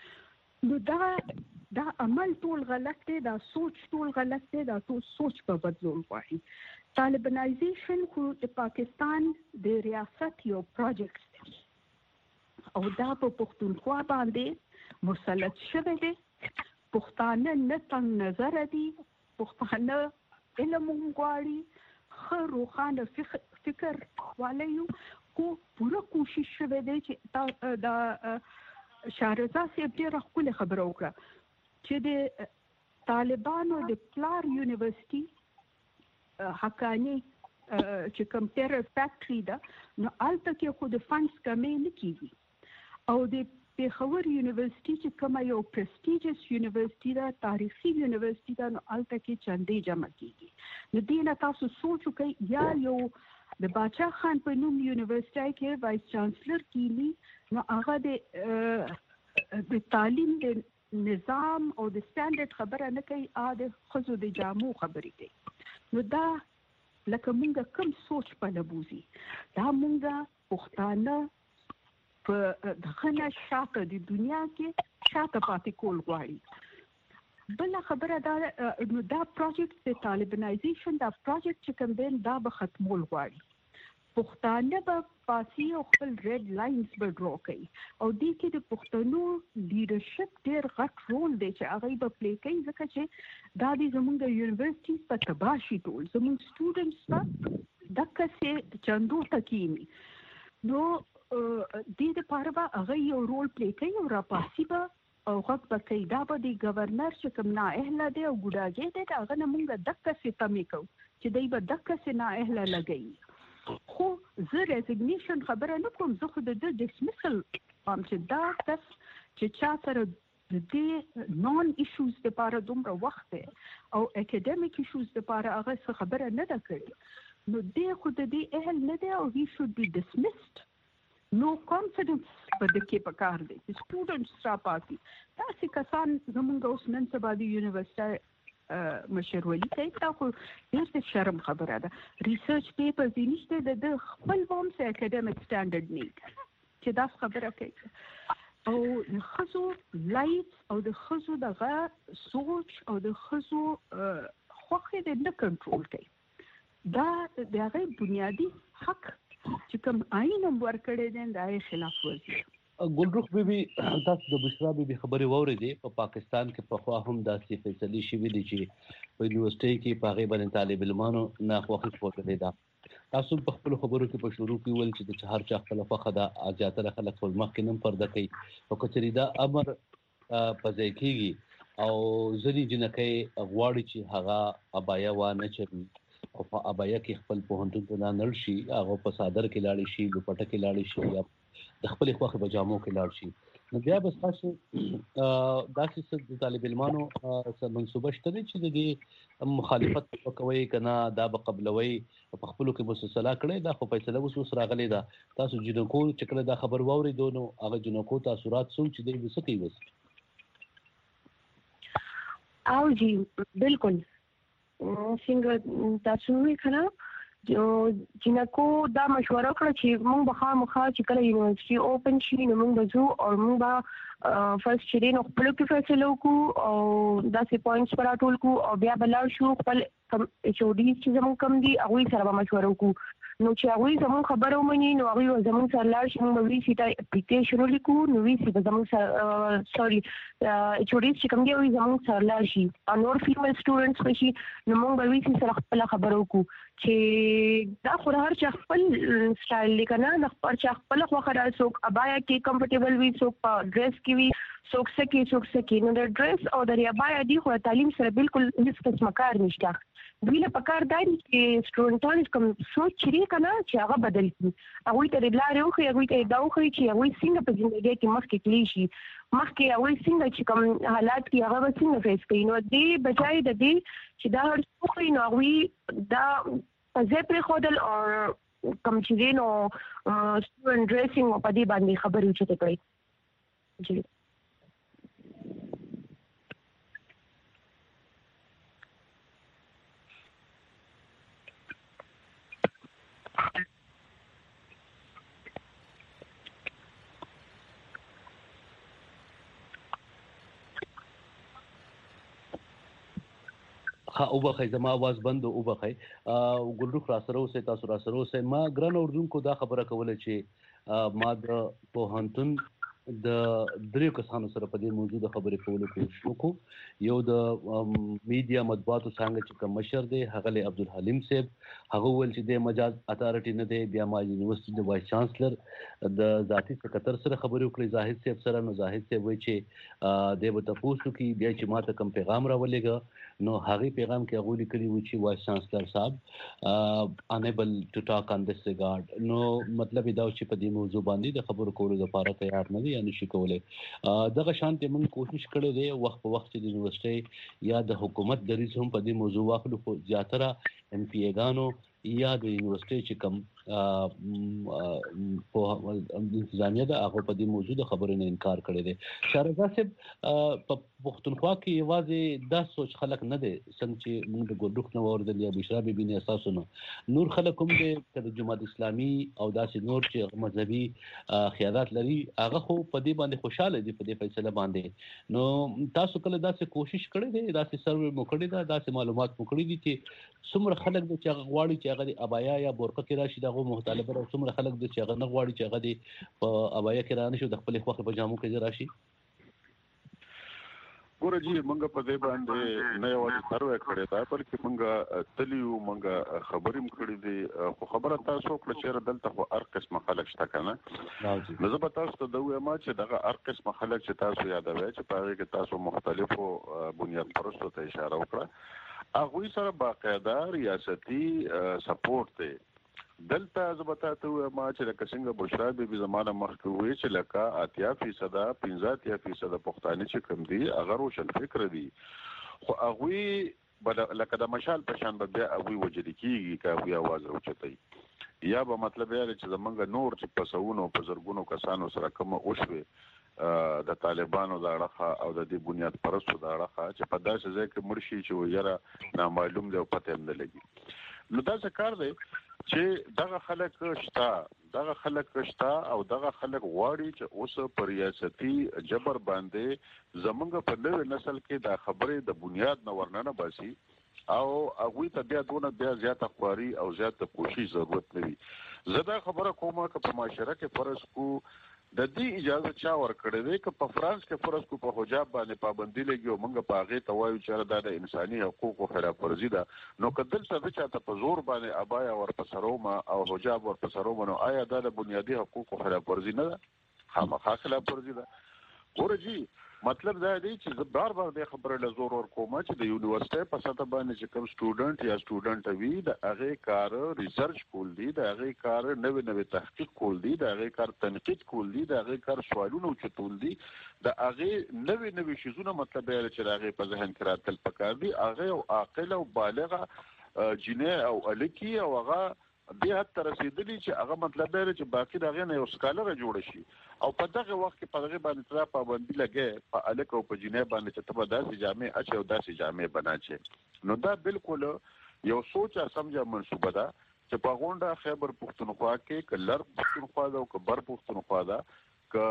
نو دا دا عمل ټول غلط دی. دا سوچ ټول غلط دی. دا ټول سوچ په بدلول غواړي. طالبانیزیشن خو د پاکستان د ریاست یو پروجیکټ دی او دا په پښتونخوا باندې مسلط شوی دی. پښتانه نه تنګ نظر دي. پښتانه علم غواړي. ښه روښانه فکر والیو کو پوره کوشش شوه دی چې دا شارزا صاحب ډېره ښکلې خبره وکړه چې د طالبانو د پلار یونیورسيټي حقانی چې کوم ټیرر فیکټری ده نو هلته کې خو د فنډز کمې نه کیږي او د پېښور یونیورسيټي چې کومه یو پرسټیجس یونیورسيټي ده تاریخي یونیورسيټي ده نو هلته کې چندې جمع کیږي. نو دې نه تاسو سوچ وکړئ یا یو د باچا خان په نوم یونیورسيټي کې وایس چانسلر کیلی نو هغه د د تعلیم د نظام او د سټانډرډ خبره نه کوي ا د خزو د جامو خبرې کوي. نو دا لکه مونږ کوم سوچ په لبوزي دا مونږ پښتانه په دغه نه شاته د دنیا کې شاته پاتې کول غواړي. بل خبره دا نو دا پروجیکټ د طالبانیزیشن دا پروجیکټ چې کوم دی دا به ختمول غواړي. پښتانه به پاسي او خپل ریډ لاینز به ډرا کوي او دې کې د پښتنو لیډرشپ ډېر غټ رول دی چې هغه به پلی کوي ځکه چې دا د زموږ یونیورسيټي په تباشي ټول زموږ سټوډنټس په دغه څه چندو تکینی نو دې د پاره به هغه یو رول پلی کوي او را پاسي به او غږ به کوي. دا به د گورنر چې کوم نااهله دی او ګوډاګی دی هغه نه مونږ دغه څه تمې کوو چې دی به دغه څه نااهله لګوي. خو زه ریزیګنیشن خبره نه کوم. زه خو د د ډسمسل هم چې دا کس چې چا سره د دې نون ایشوز لپاره دومره وخت دی او اکیډمیک ایشوز لپاره هغه څه خبره نه ده کړې نو دې خو د دې اهل نه دی او هی شود بی ډسمسډ. نو کانفیډنس په دې کې پکار دی چې سټوډنټس را پاتې تاسو کسان زموږ اوس نن سبا د یونیورسيټي مشر ولی کوي دا خو ډېر شرم خبره ده. ریسرچ پیپرز یې نشته د خپل ووم سه اکیډمیک سټانډرډ نه چې دا خبره کوي او د خزو لایف او د خزو دغه سوچ او د خزو خوخه د نه کنټرول کوي. دا د هغه بنیادی حق چې کوم آئین ورکړی دی د هغې خلاف ورزي. ګلرخ بیبي تاسو د بشرا بیبي خبرې واورېدې. په پاکستان کې پخوا هم داسې فیصلې شوې دي چې په یونیورسيټي کې په هغې باندې طالب علمانو ناخوښي ښودلې ده. تاسو په خپل خبرو کې په شروع کې ول چې د هر چا خپل فخه د ازیاتره خلک په مخ کې نم پرده کوي او کچري دا امر په ځای کېږي او ځینې جنکې غواړي چې هغه ابایا و نه چوي او په ابایا کې خپل پوهنتون ته نه نل شي هغه په صادر کې لاړ شي دوپټه کې لاړ شي یا د خپل خوخه پجامو کې لاړ شي. نو بیا بس تاسو دا چې د طالب علمانو سره منسوبه شته چې د مخالفت وکوي کنه دا به قبلوي په خپل کې مسلسله کړي دا خو فیصله وسوس راغلي دا تاسو جنکو چې کله دا خبر واوري دونو هغه جنکو تاثیرات سوچ دی وسکی وس او جی بالکل څنګه تاسو یې کنه جو جنکو دا مشوره کړه چې موږ به خامخا چې کله یونیورسيټي اوپن شي نو موږ به زو او موږ به فرست چې نو خپل کې فیصله وکړو او دا سي پوینټس پر اټول کو او بیا بلار شو خپل ایچ او ډي چې زموږ کم دي هغه سره به مشوره وکړو نو چې هغه زموږ خبرو مني نو هغه زموږ سره لاړ شي موږ وی سي ته اپلیکیشن ولیکو نو وی سي به زموږ سره سوري ایچ او ډي چې کوم دی وی زموږ سره لاړ شي او نور فیمیل سټوډنټس به شي نو موږ به وی سي سره خپل خبرو وکړو چې دا خو هر چا خپل سټایل لیکنه د خپل چا خپل خو خره څوک ابایا کې کمفورټیبل وي څوک په ډریس کې وي څوک سکی څوک سکی نو د ډریس او د ابایا دی خو تعلیم سره بالکل هیڅ قسم کار نشته دوی له پکار دی چې سټوډنټان کوم سوچ چری کنه چې هغه بدل کړي هغه ته د لارې خو هغه ته دا خو چې هغه څنګه په ژوند کې مخکې تللی شي مخکې هغه څنګه چې کوم حالات کې هغه څنګه فیس کوي نو دې بچای د دې چې دا هر څه نو هغه دا زه پر خودل او کوم چې نو سټوډنټ ډریسینګ په دې باندې خبرې چته کوي جی ها او بخای زما आवाज بند او بخای ګلرخ را سره اوسه تاسو را سره اوسه ما ګران اردوونکو دا خبره کوله چې ما د پوهنتون د دریو کسانو سره په دې موضوع د خبرې کولو کوشش وکړو یو د میډیا مطبوعاتو څنګه چې کوم مشر دی هغه له عبدالحلیم صاحب هغه ول چې د مجاز اتارټي نه دی بیا ما یونیورسيټي د وایس چانسلر د ذاتی سکرټر سره خبرې وکړې زاهد صاحب سره نو زاهد صاحب وایي چې د به تاسو کې بیا چې ماته کوم پیغام راولېګا نو هغه پیغام کې هغه لیکلي و چې وایس چانسلر صاحب انیبل ټو ټاک ان دس ریګارډ نو مطلب دا چې په دې موضوع باندې د خبرو کولو لپاره تیار نه یا نشي کولای دغه شانته موږ کوشش کړې دی وخت په وخت د یونیورسيټي یا د حکومت د ریس هم په دې موضوع واخلو خو زیاتره ام پی ایګانو یا د یونیورسيټي چې کوم په انتظامیه د هغه په دې موضوع د خبرو نه انکار کړی دی شارزا صاحب په پښتونخوا کې یوازې د سوچ خلک نه دي څنګه چې موږ د ګوردوخ نه وردل یا بشرا بي بي اساسونه نور خلک هم د جماعت اسلامي او داسې نور چې مذهبي خیالات لري هغه خو په دې باندې خوشاله دي په دې فیصله باندې نو تاسو کله داسې کوشش کړی دی داسې سروې مو کړی دا داسې معلومات مو کړی دي چې څومره خلک د چې غواړي چې هغه ابایا یا بورقه کې راشي دغه مختلفه او څومره خلک د چې هغه نه غواړي چې هغه د په ابایا کې رانه شي د خپل خوخه په جامو کې راشي ګوره جی منګه په دې باندې نه یوازې سروې کړې دا بلکې منګه تلیو منګه خبرې مکړې دي خو خبره تاسو کړه چې دلته خو هر قسم خلک شته کنه نو زه به تاسو ته دا وایم چې دغه هر قسم خلک چې تاسو یادوي چې په هغه کې تاسو مختلفو بنیاد پرستو ته اشاره وکړه هغه سره باقاعده ریاستي سپورټ دی دلته زبطاته ما چې لکه څنګه بشرا بي بي زمانه مخکې وې چې لکه اتیا فیصد پنځه فیصد پښتانه چې کم دي هغه روشن فکر دي خو هغه لکه د مشال په شان بیا هغه وجد کیږي که هغه आवाज راوچتای یا به مطلب یې چې زمونږ نور چې پسونو په زرګونو کسانو سره کوم اوښوي د طالبانو د اړخه او د دې بنیاد پرستو د اړخه چې په داسې ځای کې مرشي چې یاره نامعلوم دی او پته هم نه لګي نو دا څه کار دی چې دغه خلک شته دغه خلک شته او دغه خلک غواړي چې اوس پر ریاستي جبر باندې زمونږ په نوې نسل کې دا خبرې د بنیاد نه ورننه باسي او هغه ته بیا دونه بیا زیاته خواري او زیاته کوشش ضرورت نه وي زه دا خبره کومه چې په معاشره کې فرض کو د دې اجازه چا ورکړې ده چې په فرانس کې فرض کو په حجاب باندې پابندي لګي او موږ په هغه ته وایو چې دا د انساني حقوقو خلاف ورزي ده نو کدل څه چې ته په زور باندې ابایا ورپسروما او حجاب ورپسروما نو آیا دا د بنیادی حقوقو خلاف ورزي نه ده خامخا خلاف ورزي ده ورجی مطلب دا دی چې زه بار بار د خبره له زور ور کوم چې د یونیورسيټي په سطح باندې چې کوم سټوډنټ یا سټوډنټ وي د هغه کار ریسرچ کول دي د هغه کار نوې نوې تحقیق کول دي د هغه کار تنقید کول دي د هغه کار سوالونه چتول دي د هغه نوې نوې شیزونه مطلب دی چې هغه په ذهن کې راتل پکار دي هغه او عاقل او بالغه جنې او الکی او هغه به حتی رسیدلی چې هغه مطلب دی چې باقي دغه نه یو سکالر جوړ شي او په دغه وخت کې په دغه باندې تر پابندي لګي په الک او په جنې باندې چې تبه داسې جامع اچي او داسې جامع بناچي نو دا بالکل یو سوچ سمجه منصوبه ده چې په غونډه خیبر پختونخوا کې کلر پختونخوا ده او کبر پختونخوا ده ک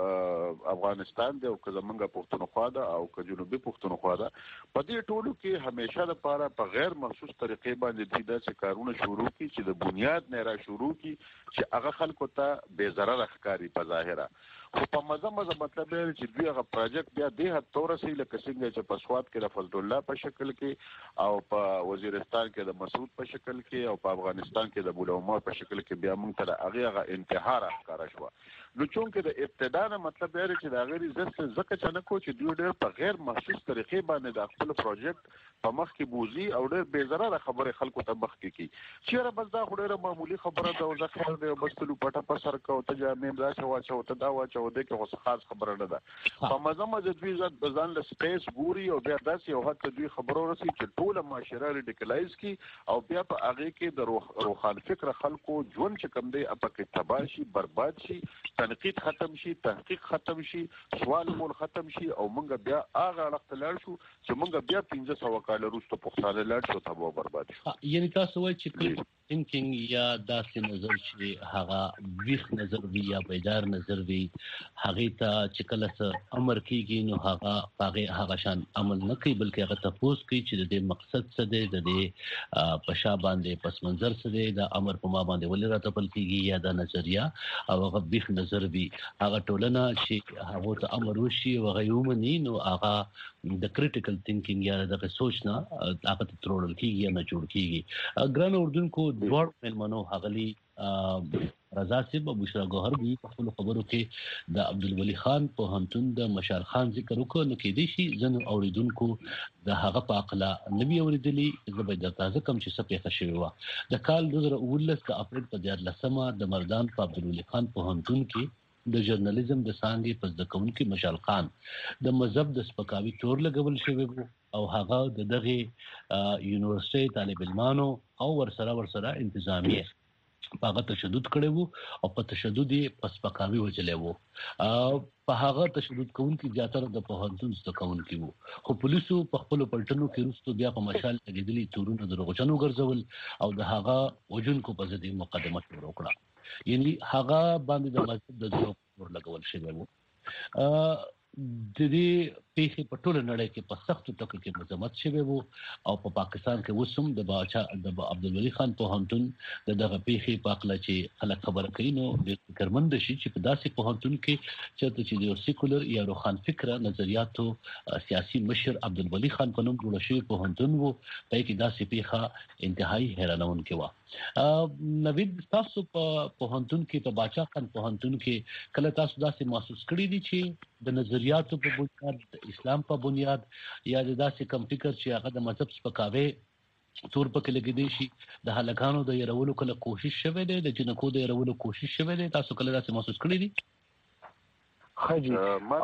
افغانستان دی او که زمونږه پښتونخوا ده او که جنوبي پښتونخوا ده په دې ټولو کې همیشه لپاره په غیر مخصوص طریقې باندې د څه کارونه شروع کی چې د بنیاد نه را شروع کی چې هغه خلکو ته بے ضرر ښکاری په ظاهره خو په مزه مزه مطلب دی چې دوی هغه پروجیکټ بیا د هغه تور سي لکه څنګه چې په سواد کې د فضل الله په شکل کې او په وزیرستان کې د مسعود په شکل کې او په افغانستان کې د بولومار په شکل کې بیا موږ ته هغه هغه انتحار ښکارا شو نو چونکه د ابتدا نه مطلب دی چې دا غیر عزت زکه چنه کو چې دوی ډېر په غیر مخصوص طریقې باندې د خپل پروجیکټ په مخ کې بوزي او ډېر بے ضرر خبره خلکو ته مخ کې کی چیرې بس دا خوري معمولی خبره ده او ځکه دی بس لو پټه په سر کو ته جامې دا چوا چوا ته دا وا چوا د کې خاص خبره نه ده په مزه مزه دوی ځات بزان له سپیس ګوري او بیا داسې یو حد دوی خبرو رسي چې ټوله معاشره ریډیکلایز کی او بیا په هغه کې د روخان فکر خلکو ژوند چې کم دی اپ کې تباہ شي برباد شي تنقید ختم شي تحقیق ختم شي سوال مول ختم شي او مونږ بیا هغه وخت لاړ شو چې مونږ بیا پنځه سوه کال وروسته پښتانه لاړ شو تباہ برباد شو یعنی تاسو وایي چې تھینکینګ یا داسې نظر چې هغه ویښ نظر وي یا بیدار نظر وي هغه ته چې کله څه امر کیږي نو هغه هغه هغه شان عمل نه کوي بلکې هغه تفوس کوي چې د دې مقصد څه دی د دې پښا باندې پس منظر څه دی د امر په ما باندې ولې راته بل کیږي یا د نظریه او هغه ویښ نظر وي هغه ټولنه چې هغه ته امر وشي او هغه یومني نو هغه د کریټیکل تھینکینګ یا د سوچ نه هغه ته ترول کیږي یا نه جوړ کیږي ګران اردن کو دوړ ملمنو هغلی رضا صاحب ابو بشرا گوهر بھی خپل خبرو کې د عبدالولی خان په هنتون د مشال خان ذکر وکړ نو کې دي شي زنه اوریدونکو د هغه په عقله نبی اوریدلی زبې د تازه کم چې سپېخه شوی و د کال دوه زره اوولس د اپریل په دیار لسمه د مردان په عبدالولی خان په هنتون کې د ژورنالیزم د څانګې په ځکه کوونکی مشال خان د مذهب د سپکاوي تور لګول شوی و او هغه د دغه یونیورسيټي طالب علمانو او ورسره ورسره انتظامیه په تشدد کړي وو او په تشدد یې پسپکاوي وچلې وو په هغه تشدد کوونکي زیاتره د پوهنتون څخه کوونکي وو خو پولیسو په خپل پلټنو کې وروسته بیا په مشال لګیدلي تورونه دروغجنو ګرځول او د هغه وجونکو په ضد مقدمه شروع کړه یعنی هغه باندې د مذهب د دروغ لګول شوی وو د دې پیښې په ټوله نړۍ کې په سختو ټکو کې مذمت شوی وو او په پاکستان کې وسوم د باچا د عبدالولی خان په هنتون د دغه پیښې په اړه چې خلک خبره کوي نو د فکرمند شي چې په داسې په هنتون کې چې د سیکولر یا روخان فکره نظریاتو سیاسي مشر عبدالولی خان په نوم جوړ شوی په هنتون وو په کې داسې پیښه انتهایی حیرانونکې و نوید تاسو په هنتون کې په باچا خان په هنتون کې کله تاسو داسې محسوس کړی دي چې د نظریاتو په بنیاد اسلام په بنیاد یا د داسې کم فکر چې هغه د مذهب سپکاوي تور پکې لګیدي شي د هلکانو د يرولو کله کوشش شوه دی د جنکو د يرولو کوشش شوه دی تاسو کله داسې محسوس کړی دي خجی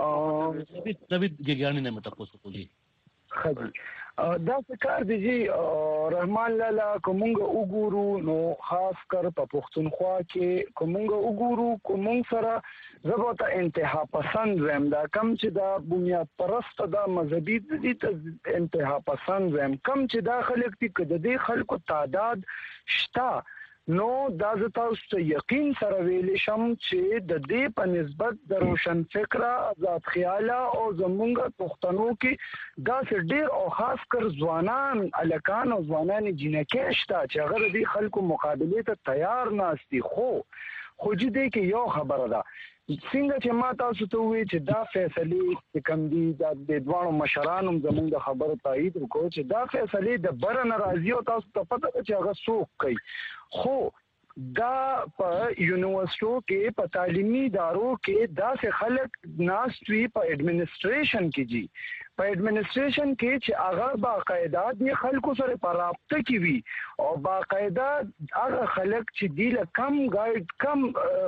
نوید ګګیانی نه متاسف کولی خجی دا کار دی جی رحمان لالا کومنګ وګورو نو خاص کر په پښتونخوا کې کومنګ وګورو کومنګ سره زبوت انتها پسند زم دا کم چې دا بنیاد پرست دا مذهبي دي ته انتها پسند زم کم چې دا خلک دي کده دي خلکو تعداد شتا نو دا زه تاسو ته یقین سره ویل شم چې د دې په نسبت د روشن فکره آزاد خیاله او زمونږ پښتنو کې دا ډېر او خاص کر ځوانان الکان او ځوانان جنکه شته چې هغه د خلکو مقابله ته تیار ناشتي خو خو دې کې یو خبره ده څنګه چې ما تاسو ته وی چې دا فیصله کوم دي د دوه مشرانو زموږ د خبرو تایید وکړو چې دا فیصله د بر ناراضي او تاسو ته پته چې هغه څوک کوي خو دا په یونیورسيټو کې په تعلیمي ادارو کې دا څه خلک ناستوي په ایڈمنسټریشن کې جی په ایڈمنسټریشن کې چې هغه باقاعده د خلکو سره په رابطه کې وي او باقاعده هغه خلک چې دی له کم ګایډ کم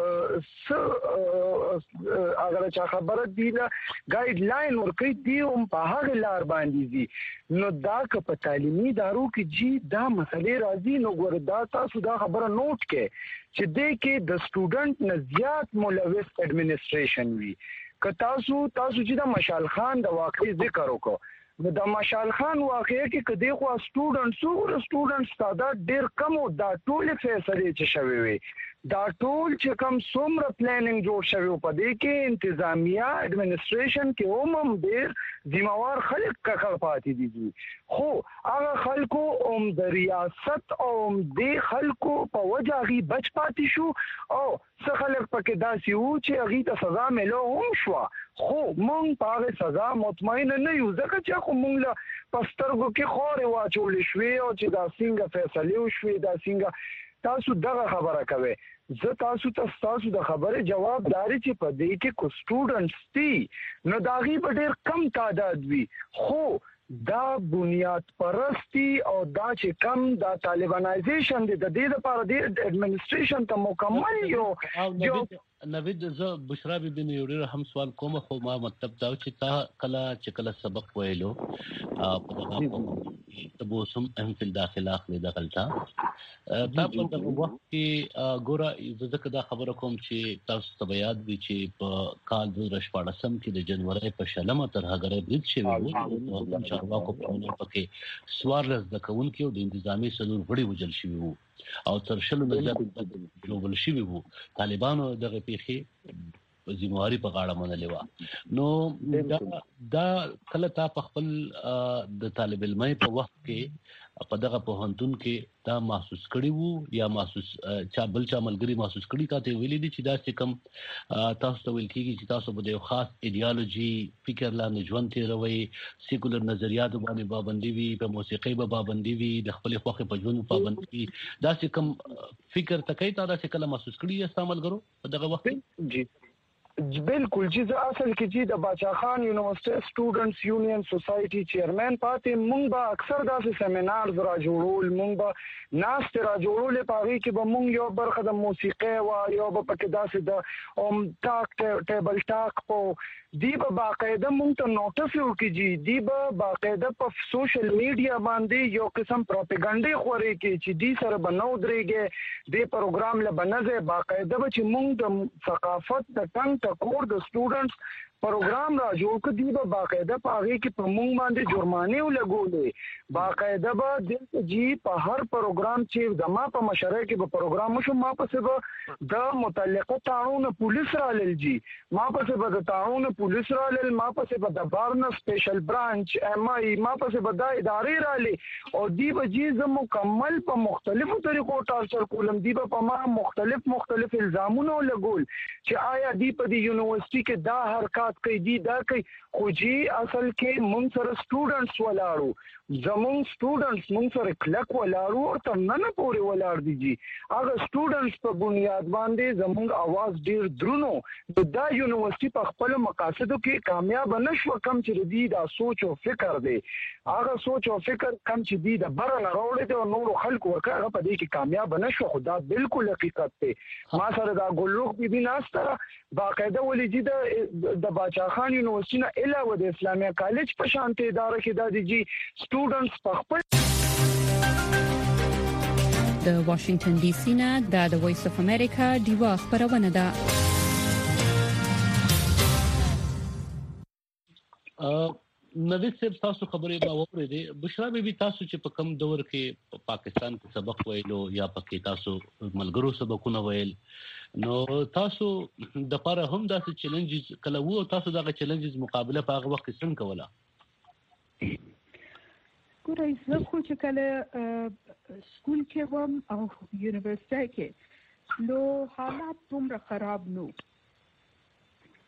اگر چې خبره دی له ګایډ لاین ورکړي دی هم په هغه لار باندې دي نو دا که په تعلیمي ادارو کې جی دا مسلې راځي نو ګور دا تاسو دا خبره نوٹ کې چې د کې د سټوډنټ نه زیات ملوث ایڈمنسټریشن وي که تاسو تاسو چې د مشال خان د واقعي ذکر وکړو نو د مشال خان واقعي کې کدی خو سټوډنټ سو سټوډنټ تعداد ډیر کم او دا ټول فیصله چې شوي وي دا ټول چې کوم څومره پلانینګ جوړ شوی په دې کې انتظامیه ایڈمنسټریشن کې هم ډیر ذمہوار خلک ککړ پاتې دي خو هغه خلکو هم د ریاست او د خلکو په وجه غي بچ پاتې شو او څه خلک پکې داسي وو چې هغه ته سزا ملو هم شو خو مونږ په هغه سزا مطمئن نه یو ځکه چې خو مونږ له پسترګو کې خورې واچول شوې او چې دا څنګه فیصله وشوي دا څنګه تاسو دغه خبره کوي زه تاسو ته تاسو د خبره جواب داري چې په دې کې کو سټوډنټس دي نو دا غي په ډېر کم تعداد وي خو دا بنیاد پرستی او دا چې کم دا طالبانایزیشن دي د دې لپاره د ایڈمنسټریشن ته مکمل یو نوید زه بشرا بي بن یو ډېر هم سوال کوم خو ما مطلب دا چې تا کله چې کله سبق ویلو په دغه تبوسم اهم فل داخله اخلي دغلتا دا په دغه وخت کې ګوره زه دا خبره کوم چې تاسو ته یاد وي چې په کال دوه هزار شپږ کې د جنوري په شلمه تر هغه برید شوی وو او چارواکو په اونۍ پکې سوارلز د کون کې د انتظامی سلور غړي وجل شوی وو او تر شلو نه زیات جوړول شوی وو طالبانو دغه پیخي ذمہواری په غاړه منلې و نو دا دا کله تا په خپل د طالب علمي په وخت کې په دغه پوهنتون کې دا محسوس کړی وو یا محسوس چا بل چا ملګری محسوس کړی تا ته ویلي دي چې دا څه کم تاسو ته ویل کیږي چې تاسو به یو خاص ایډیالوژي فکر لاندې ژوند تیروي سیکولر نظریات باندې پابندي وي په موسیقي به پابندي وي د خپل خوخه په ژوند پابندي وي دا څه کم فکر تکای تا دا څه کله محسوس کړی استعمال غرو په دغه وخت جی بالکل چې زه اصل کې چې د باچا خان یونیورسيټي سټوډنټس یونین سوسايټي چیرمن پاتې مونږ به اکثر داسې سیمینارز را جوړول مونږ به ناست را جوړول پاره کې به مونږ یو برخه د موسیقي او یو به پکې داسې د اوم ټاک ټیبل ټاک په دی به باقاعده مونږ ته نوټس ورکړي دی به باقاعده په سوشل میډیا باندې یو قسم پروپاګاندا خوري کې چې دی سره بنو درېږي دی پروګرام له بنځه باقاعده به چې مونږ د ثقافت د ټنګ ټکور د سټوډنټس پروګرام را جوړ کړي به باقاعده په هغه کې په مونږ باندې جرمانه ولګولې باقاعده به د جی په هر پروګرام چې زما په مشره کې به پروګرام شو ما پسې به د متعلقه قانون پولیس را لږي ما پسې به د قانون پولیس را لل ما پسې به د بارن سپیشل برانچ ایم آی ما پسې به د ادارې را لې او دی به جی زه مکمل په مختلفو طریقو ټارچر کولم دی به په ما مختلف مختلف الزامونه لګول چې آیا دی په دی یونیورسيټي کې دا حرکت کوي دی دا کوي خو جی اصل کې مونږ سره سټوډنټس ولاړو زمون سټوډنټس مونږ سره کلک ولاړو او تر نن پورې ولاړ دي جی هغه سټوډنټس په بنیاد باندې زمونږ आवाज ډیر درونو دا یونیورسيټي په خپل مقاصدو کې کامیاب نشو کم چې دی دا سوچ او فکر دی هغه سوچ او فکر کم چې دی د بر نه راوړي او نور خلکو ورکه په دې کې کامیاب نشو خدا بالکل حقیقت دی ما سره دا ګلوخ بي بي ناستره باقاعده ولې دی د باچا خان یونیورسيټي نه علاوه د اسلامي کالج په شانتي اداره کې د دي جی سټوډنټس په خپل د واشنگټن ډي سي نه د وایس اف امریکا دیوا خبرونه ده نوید صاحب تاسو خبرې ما وکړې بشرا بي تاسو چې په کم دور کې پاکستان کې سبق ویلو یا پکې تاسو ملګرو سبقونه ویل نو تاسو د پاره هم داسې چیلنجز کله وو تاسو دغه چیلنجز مقابله په هغه وخت څنګه کوله ګورئ زه خو چې کله سکول کې وم او یونیورسيټي کې نو حالات دومره خراب نو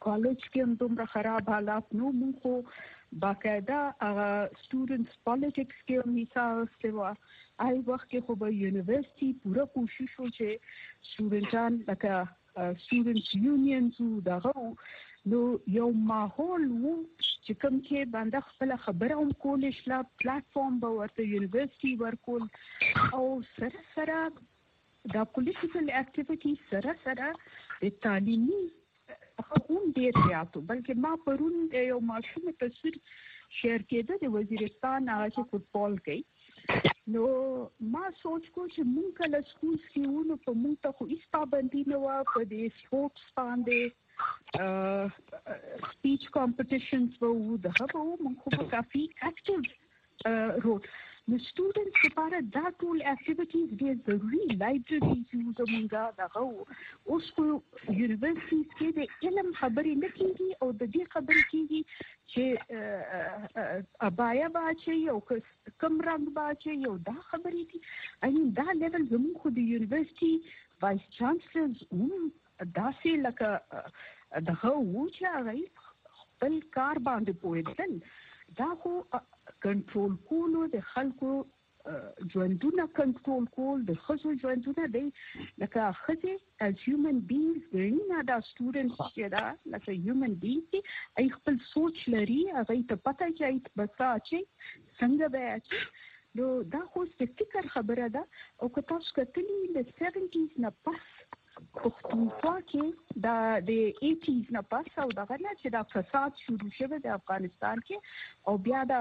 کالج کې هم دومره خراب حالات نو موږ خو باقاعده سټوډنټس پالیټکس کې هم حصہ واخیستو. آی وخت کې خو به یونیورسيټي پوره کوشش وکړي چې سټوډنټان لکه سټوډنټس یونینز او دغه نو یو ماحول وو چې کوم کې باندې خپل خبره هم کولې شلا پلیټ فارم به ورته یونیورسيټي ورکول او سره سره دا پولیټیکل اکټیویټي سره سره د تعلیمي هم ډیر زیاتو. بلکې ما پرون یو ماشوم تصویر شیر کړه د وزیرستان هغه چې فوټبال کوي نو ما سوچ کو چې مونږ کله سکول کې ونه په مونږ ته خو هیڅ پابندي نه و په دې سپورتس باندې سپیچ کمپټیشنز وو دغه وو مونږ خو کافي اکټیو رول نو سټوډنټس لپاره دا ټول اکټیویټیز ډېر ضروري. لایبرریز یو زمونږه دغه اوس خو یونیورسيټي کې د علم خبرې نه کېږي او د دې خبرې کېږي چې ابایا باچي او کم رنګ باچي یو دا خبرې دي. ان دا لیول زموږ خو د یونیورسيټي وایس چانسلرز هم داسې لکه دغه وو چې هغه خپل کار باندې پوهېدل. دا خو کنټرول کولو د خلکو ژوندونه کنټرول کول د خزو ژوندونه دی لکه خزه as human beings ګڼي دا سټوډنټس چې دا لکه human beings ای خپل سوچ لري هغه ته پته چې بسا چې څنګه به نو دا خو فکر خبره ده. او که تاسو کتلی د سیونټیز نه پس پښتونخوا کې دا د ایټیز نه پس او دغه نه چې دا فساد شروع شوه د افغانستان کې او بیا دا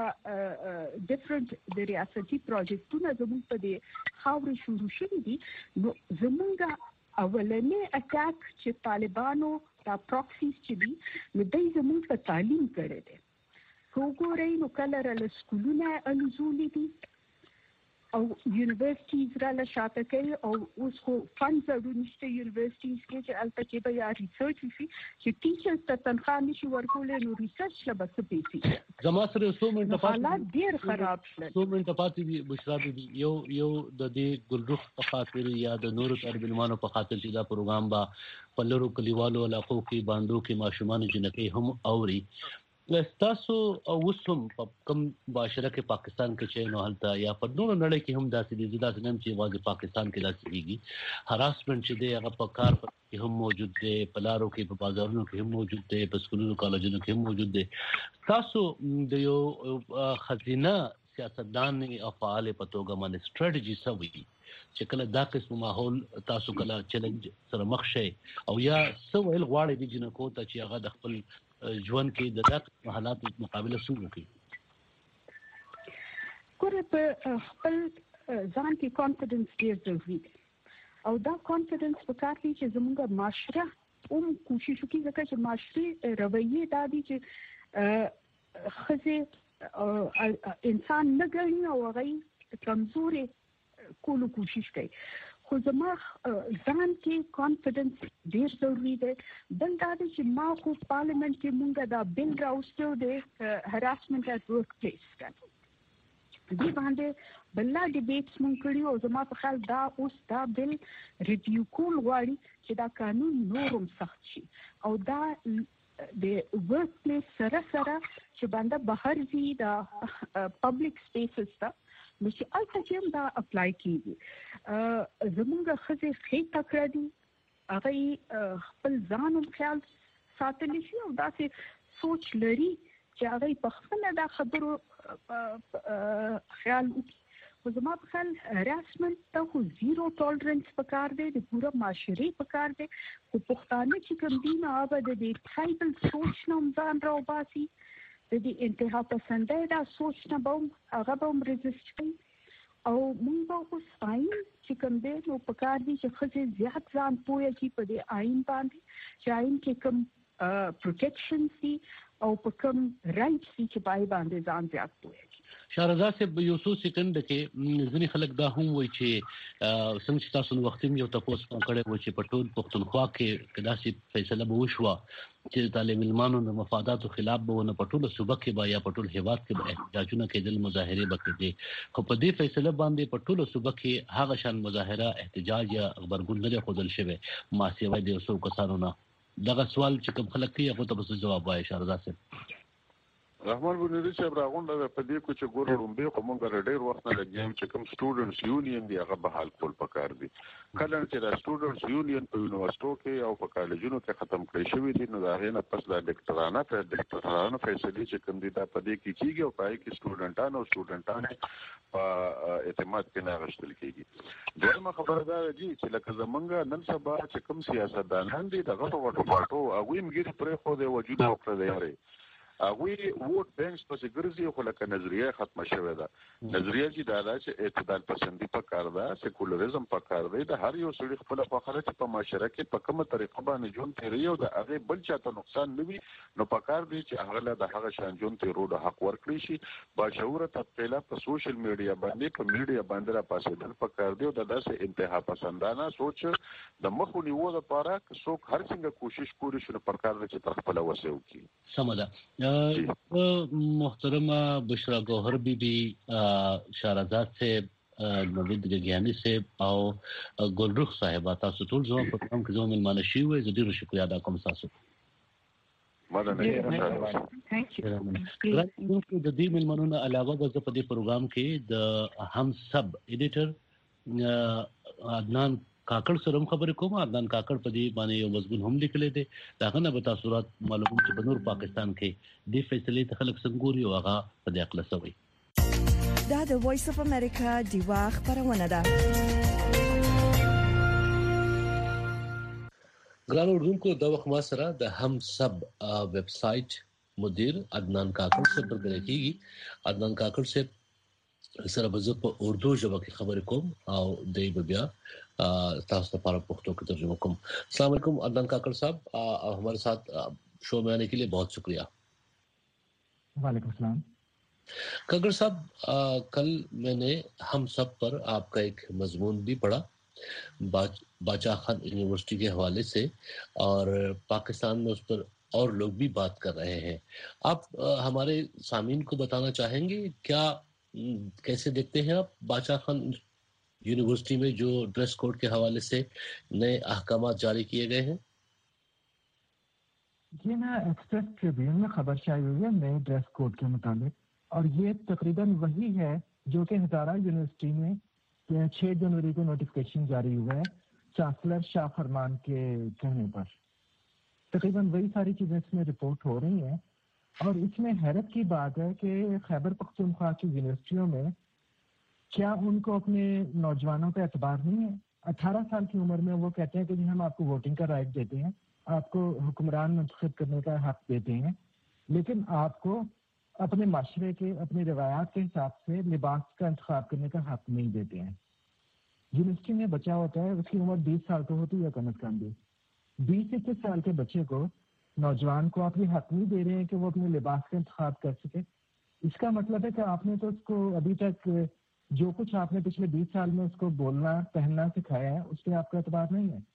ډیفرنٹ د ریاستي پروجیکټونه زموږ په دې خاورې شروع شوي دي. نو زموږ اولنې اټاک چې طالبانو دا پروکسیز چې دي نو دوی زموږ په تعلیم کړی دی. وګورئ نو کله راله سکولونه الوزولي دي او یونیورسيټیز را لشاته کوي او اوس خو فندز ورنشته یونیورسيټیز کې چې البته کې به یا ریسرچ وشي چې ټیچرز ته تنخواه نشي ورکولای نو ریسرچ لا بس پیسي زما سره څو منټه پاتې حالات ډیر خراب شول. څو منټه پاتې دي بشرا دي یو یو د دې ګلرخ په خاطر یا د نورو طالب علمانو په خاطر چې دا پروګرام با پلرو کلیوالو علاقو کې باندو کې ماشومان جنکې هم اوري تاسو اوسم په کوم معاشره کې پاکستان کې چې نو حالت یا په نورو نړۍ کې هم داسې دي زدا سنم چې واځي پاکستان کې داسې کیږي هراسمنت چې دی هغه په کار کې هم موجود دی په لارو کې په بازارونو کې هم موجود دی په سکولونو کالجونو کې هم موجود دی. تاسو د یو خزینه سیاستدان او فعال په توګه باندې سټریټجی سوي چې کله دا قسم ماحول تاسو کله چیلنج سره مخ شي او یا سو ویل غواړي د جنکو ته چې هغه د خپل ژوند کې د دغه حالاتو مقابله څنګه کوي؟ ګوره په خپل ځان کې کانفیډنس ډېر ضروري دی او دا کانفیډنس په کار دی چې زموږ معاشره هم کوشش وکړي ځکه چې معاشري رویه دا دي چې خزه انسان نه ګڼي او هغه کمزوري کولو کوشش کوي. خو زما ځان کې کانفیډنس ډیر ضروری دی. بل دا چې ما خو پارلیمنت کې مونږ دا بل راوستو دی هراسمنت ایت ورک پلیس کړه دې باندې بل ډیبیټس مونږ کړیو او زما په خیال دا اوس دا بل ریویو کول غواړي چې دا قانون نورم سخت شي او دا د ورک پلیس سره سره چې باندې بهر زی دا پبلک سپیسز ته نو چې البته چې دا اپلای کیږي زمونږ خزه خې تکړه دي هغه خپل ځان او خیال ساتلی شي او داسې سوچ لري چې هغه په خپل دا خبرو خیال وکړي. خو زما په خیال هراسمنت ته خو زیرو ټولرنس پکار دی د پوره معاشري پکار دی. خو پښتانه چې کوم دي نه هغه د دې ټرایبل سوچ نه ځان راوباسي د دې انتها پسندۍ دا سوچ نه به هغه به هم ريزست کوي او موږ به اوس آئین چې کوم دی نو په کار دي چې ښځې زیات ځان پوهه کړي په دې آئین باندې چې آئین کې کوم پروټیکشنز دي او په کوم رایټس دي چې پای باندې ځان زیات پوهه کړي. شهرزاد صاحب یو څو سکند کې ځینې خلک دا هم وایي چې څنګه چې تاسو نو وخت یو تاسو کړه و چې په ټول پښتونخوا کې کداسي فیصله به وشوه چې طالب علمانو د مفاداتو خلاف به نه په ټول صوبه کې با یا په ټول هیواد کې به احتجاجونه کېدل مظاهره به کېدي. خو په دې فیصله باندې په ټول صوبه کې هغه شان مظاهره احتجاج یا خبرګون نه خوذل شوی ما سیوای د اوسو کسانو نه دغه سوال چې کوم خلک کوي هغه ته به جواب وایي شهرزاد صاحب. رحمان بنوري صاحب راغونډه په دې کو چې ګور لومبه کومه ډېر وخت نه لګیم چې کوم سټوډنټس یونین دی هغه به حال کول پکار دي. کله چې دا سټوډنټس یونین په یونیورسيټو کې او په کالجونو کې ختم کړی شوی دي نو دا غینه پس دا ډاکټرانه په ډاکټرانه فیصله چې کوم دي دا په دې کې کیږي او پای کې سټوډنټانو او سټوډنټانو په اعتماد کې نه غشتل کیږي. دویمه خبره دا دی چې لکه زمونږ نن سبا چې کوم سیاستدانان دي دغه غټو غټو هغه موږ پرې خو د وجود وکړه دی یاري هغه ووټ بینکس په ګرځي خو لکه نظریه ختمه شوې ده. نظریه چې دا ده چې اعتدال پسندي په کار ده، سیکولریزم په کار دی، د هر یو سړي خپل فخر چې په معاشره کې په کومه طریقه باندې ژوند تیری او د هغه بل چاته نقصان نه وي نو په کار دی چې هغه له د هغه شان ژوند تیرو د حق ورکړي شي. باشعوره طبقه په سوشل میډیا باندې په میډیا باندې را پاسېدل په کار دی او د داسې انتها پسندانه سوچ د مخ نیو لپاره څوک هر څنګه کوشش کوي شنو پر کار دی چې خپل وسه وکړي. سمدا محترمه بشرا گوهر بی بی شهرزاد صاحب نوید گیانی صاحب او ګلرخ صاحب تاسو ټول زما په کوم کې زموږ ملمانه شي وي زه ډیر شکریا ادا کوم تاسو. مننه. ثانک یو. د دې ملمانونو علاوه د په دې پروګرام کې د هم سب ایډیټر عدنان کاکړ سره خبرې کوم. عدنان کاکړ په دې باندې یو مضمون هم لیکلی دی داغه نه به تاسو رات معلومه چې په نور پاکستان کې د فیصلې ته خلک څنګه ګوري او هغه په دې اقل سوي. دا د وایس اف امریکا دیوا خبرونه ده. ګران اردوونکو د وخت ما سره د هم سب ویب سټ مدیر عدنان کاکړ سره برګل کیږي. عدنان کاکړ سره سره به زه په اردو ژبه کې خبرې کوم او د بیا تاسو لپاره پښتو کې ترجمه کوم. السلام علیکم عدنان کاکड़ साहब, हमारे साथ शो में आने के लिए बहुत शुक्रिया. वालेकुम सलाम. काकड़ साहब, कल मैंने हम सब पर आपका एक मजमून भी पढ़ा बाचा खान यूनिवर्सिटी के हवाले से और पाकिस्तान में उस पर और लोग भी बात कर रहे हैं. आप हमारे सामीन को बताना चाहेंगे क्या कैसे देखते हैं आप बाचा खान यूनिवर्सिटी में जो ड्रेस कोड के हवाले से नए अहकामात जारी किए गए हैं? ये ना एक्सप्रेस ट्रिब्यून में खबर शायद हुई है नए ड्रेस कोड के मुताबिक और ये तकरीबन वही है जो कि हजारा यूनिवर्सिटी में छह जनवरी को नोटिफिकेशन जारी हुआ है चांसलर शाह फरमान के कहने पर. तकरीबन वही सारी चीजें इसमें रिपोर्ट हो रही हैं और इसमें हैरत की बात है कि खैबर पख्तूनख्वा की यूनिवर्सिटियों में क्या उनको अपने नौजवानों पे एतबार नहीं है? अठारह साल की उम्र में वो कहते हैं कि जी हम आपको वोटिंग का राइट देते हैं, आपको हुक्मरान मुंतखब करने का हक देते हैं, लेकिन आपको अपने माशरे के अपने रवायात के हिसाब से लिबास का इंतखाब करने का हक नहीं देते हैं. यूनिवर्सिटी में बच्चा होता है उसकी उम्र बीस साल तो होती है कम अज कम भी. बीस इक्कीस साल के बच्चे को नौजवान को आप ये हक नहीं दे रहे हैं कि वो अपने लिबास का इंतखाब कर सके. इसका मतलब है कि आपने तो उसको अभी तक जो कुछ आपने पिछले बीस साल में उसको बोलना पहनना सिखाया है उस पर आपका एतबार नहीं है.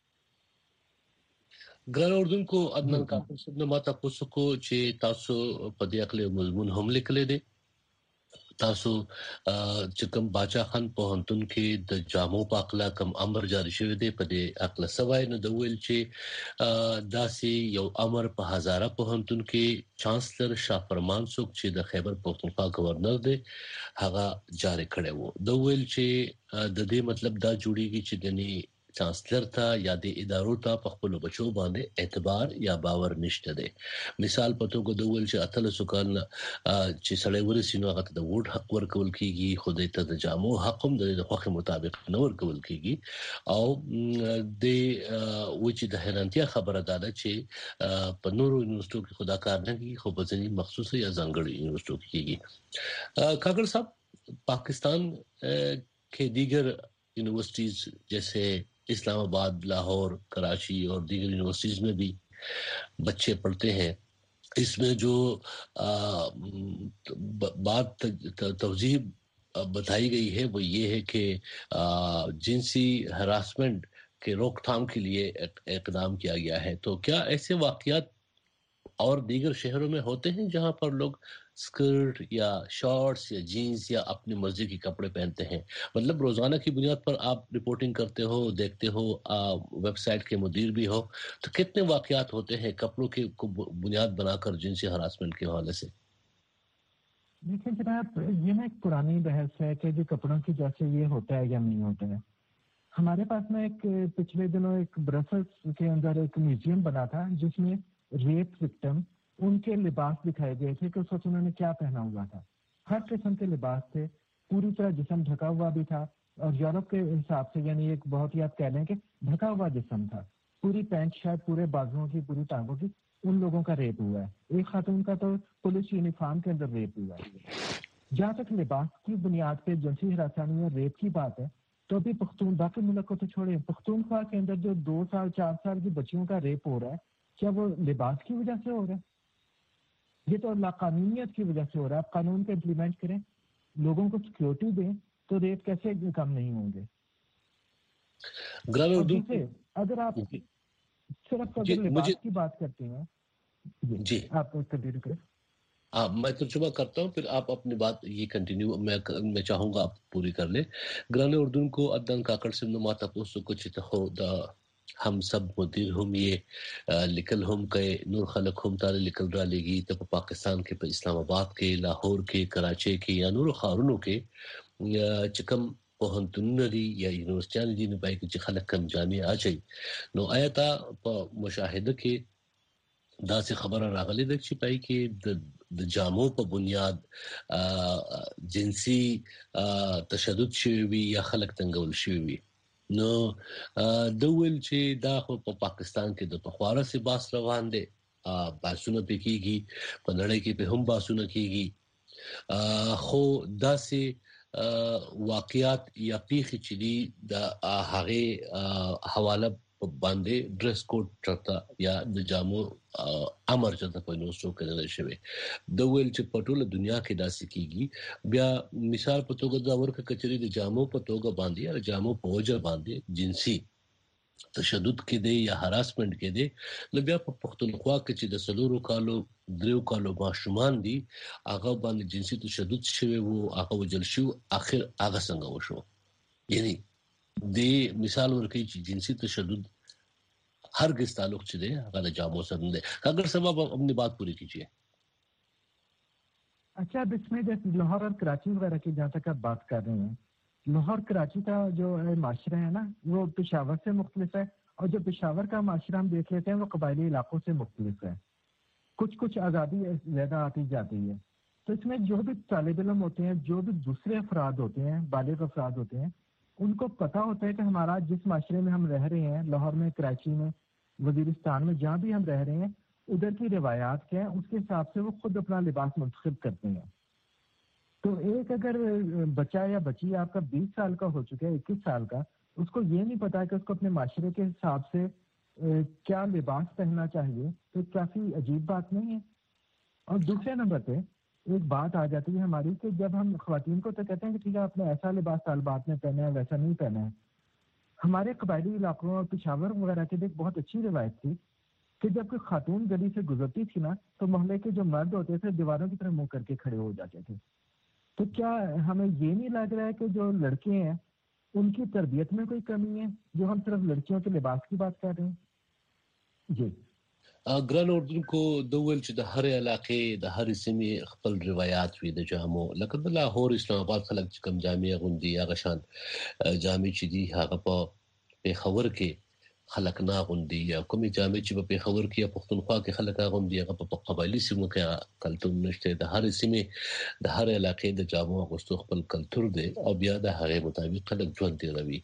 ګران اردوونکو عدنان کاکړ صاحب نه ماته پوښتنه کو چې تاسو په دې اخلي مضمون هم لیکلی دی. تاسو چې کوم باچا خان په هنتون کې د جامو پاکلا کم امر جاری شوی دی په دې اخله سوای نو د ویل چې داسې یو امر په هزاره په هنتون کې چانسلر شاه فرمان څوک چې د خیبر پختونخوا گورنر دی هغه جاری کړی وو. د ویل چې د دې مطلب دا جوړیږي چې دني چانسلر ته یا د ادارو ته په خپل بچو باندې اعتبار یا باور نشته دی. مثال پتو کو د ول چې اتل سکان چې سړی ورسینو هغه ته د ووټ حق ورکول کیږي خو د ته د جامو حق هم د خوخه مطابق نه ورکول کیږي او د و چې د حیرانتیا خبره ده چې په نورو یونیورسيټو کې خدا کار نه کیږي خو په ځینې مخصوصه یا ځانګړي یونیورسيټو کې کیږي. کاکړ صاحب, पाकिस्तान के दीगर यूनिवर्सिटीज जैसे इस्लामाबाद, लाहौर, कराची और दीगर यूनिवर्सिटीज में भी बच्चे पढ़ते हैं. इसमें जो बात तवजीह बताई गई है वो ये है कि जिनसी हरासमेंट के रोकथाम के लिए इकदाम किया गया है. तो क्या ऐसे वाकयात اور دیگر شہروں میں ہوتے ہیں جہاں پر لوگ سکرٹ یا شارٹس یا جینز یا اپنی مرضی کے کپڑے پہنتے ہیں؟ مطلب روزانہ کی بنیاد پر آپ رپورٹنگ کرتے ہو، دیکھتے ہو، ویب سائٹ کے مدیر بھی ہو، تو کتنے واقعات ہوتے ہیں کپڑوں کی بنیاد بنا کر جنسی ہراسمنٹ کے حوالے سے؟ دیکھیں جناب، یہ نا ایک پرانی بحث ہے کہ جو کپڑوں کی جیسے یہ ہوتا ہے یا نہیں ہوتا ہے. ہمارے پاس میں ایک پچھلے دنوں ایک برسلز کے اندر ایک میوزیم بنا تھا جس میں ریپ وکٹم ان کے لباس دکھائے گئے تھے کہ اس وقت انہوں نے کیا پہنا ہوا تھا. ہر قسم کے لباس تھے، پوری طرح جسم ڈھکا ہوا بھی تھا، اور یورپ کے حساب سے یعنی ایک بہت ہی آپ کہہ لیں کہ ڈھکا ہوا جسم تھا، پوری پینٹ شرٹ، پورے بازوؤں کی، پوری ٹانگوں کی. ان لوگوں کا ریپ ہوا ہے. ایک خاتون کا تو پولیس یونیفارم کے اندر ریپ ہوا ہے. جہاں تک لباس کی بنیاد پہ جنسی ہراسانی اور ریپ کی بات ہے تو ابھی پختون، باقی ملک کو تو چھوڑے، پختونخوا کے اندر جو دو سال چار سال کی بچیوں کا ریپ ہو رہا ہے، کیا وہ لباس کی وجہ سے ہو رہا ہے؟ یہ تو لاقانونیت کی وجہ سے ہو رہا ہے. آپ قانون کو امپلیمنٹ کریں، لوگوں کو سیکورٹی دیں تو ریپ کیسے کم نہیں ہوں گے؟ اگر آپ صرف اگر لباس کی بات کرتے ہیں، جی آپ کنٹینیو کریں. ہاں، میں ترجمہ کرتا ہوں، پھر آپ اپنی بات یہ کنٹینیو میں میں چاہوں گا آپ پوری کر لیں. گران اردن کو ادن کاکڑ سے ماتا پوسو کچھ ہو دا ہم سب مدیر ہم یہ لکل ہم کے نور خلق ہم تارے لکل ڈالے گی تب پاکستان کے، اسلام آباد کے، لاہور کے، کراچی کے یا نور خارونوں کے چکم پوہنتنری یا یونیورسٹیان دی نبائی کے خلق کم جامع آ جائی نو آیتا مشاہدہ کے دا سے خبر راغلی دک چپائی کہ د جامو په بنیاد جنسی تشدد شوی وي یا خلق تنگول شوی وي. نو دول چې دا خو په پاکستان کې د پخواره سي باس روان دي، باسونه پې کېږي، په نړۍ کې پې هم باسونه کېږي، خو داسې واقعات یا پیښې چې دي د هغې حواله باندې ډریس کوډ چرته یا د جامو امر چرته په نوستو کې نه شوی. د ویل چې په ټوله دنیا کې داسې کېږي. بیا مثال په توګه دا ورکه کچري د جامو په توګه باندې یا جامو په وجه باندې جنسي تشدد کې دی یا هراسمنت کې دی، نو بیا په پښتونخوا کې چې د څلورو کالو دریو کالو ماشومان دي هغه باندې جنسي تشدد شوی وو، هغه وجل شو، اخر هغه څنګه وشو. یعنی د مثال ورکوي چې جنسی تشدد ہرگز تعلق سے دے اگر جاموں سے دے. اگر سبب اپنی بات پوری کیجیے. اچھا، اب اس میں جیسے لاہور اور کراچی وغیرہ کی جہاں تک آپ بات کر رہے ہیں، لاہور کراچی کا جو معاشرہ ہے نا وہ پشاور سے مختلف ہے، اور جو پشاور کا معاشرہ ہم دیکھ لیتے ہیں وہ قبائلی علاقوں سے مختلف ہے. کچھ کچھ آزادی زیادہ آتی جاتی ہے. تو اس میں جو بھی طالب علم ہوتے ہیں، جو بھی دوسرے افراد ہوتے ہیں، بالغ افراد ہوتے ہیں، ان کو پتا ہوتا ہے کہ ہمارا جس معاشرے میں ہم رہ رہے ہیں، لاہور میں، کراچی میں، وزیرستان میں، جہاں بھی ہم رہ رہے ہیں، ادھر کی روایات کیا ہیں، اس کے حساب سے وہ خود اپنا لباس منتخب کرتے ہیں. تو ایک اگر بچہ یا بچی آپ کا بیس سال کا ہو چکا ہے، اکیس سال کا، اس کو یہ نہیں پتا کہ اس کو اپنے معاشرے کے حساب سے کیا لباس پہننا چاہیے، تو کافی عجیب بات نہیں ہے. اور دوسرے نمبر پہ ایک بات آ جاتی ہے ہماری کہ جب ہم خواتین کو تو کہتے ہیں کہ ٹھیک ہے آپ نے ایسا لباس طالبات نے پہنا ہے، ویسا نہیں پہنا ہے. ہمارے قبائلی علاقوں اور پشاور وغیرہ کی ایک بہت اچھی روایت تھی کہ جب کوئی خاتون گلی سے گزرتی تھی نا تو محلے کے جو مرد ہوتے تھے دیواروں کی طرح منہ کر کے کھڑے ہو جاتے تھے. تو کیا ہمیں یہ نہیں لگ رہا ہے کہ جو لڑکے ہیں ان کی تربیت میں کوئی کمی ہے جو ہم صرف لڑکیوں کے لباس کی بات کر رہے ہیں؟ جی ګران اردوونکو، د ویل چې د هر علاقې د هر سیمې خپل روایات وي د جامو. لکه د لاهور اسلام آباد خلک چې کوم جامې اغوندي هغه شان جامې چې دي هغه په پېښور کې خلک نه اغوندي، یا کومې جامې چې په پېښور کې یا پښتونخوا کې خلک اغوندي هغه په قبایلي سیمو کې کلتور نشته. د هر سیمې د هر علاقې د جامو اغوستو خپل کلتور دی او بیا د هغې مطابق خلک ژوند تېروي.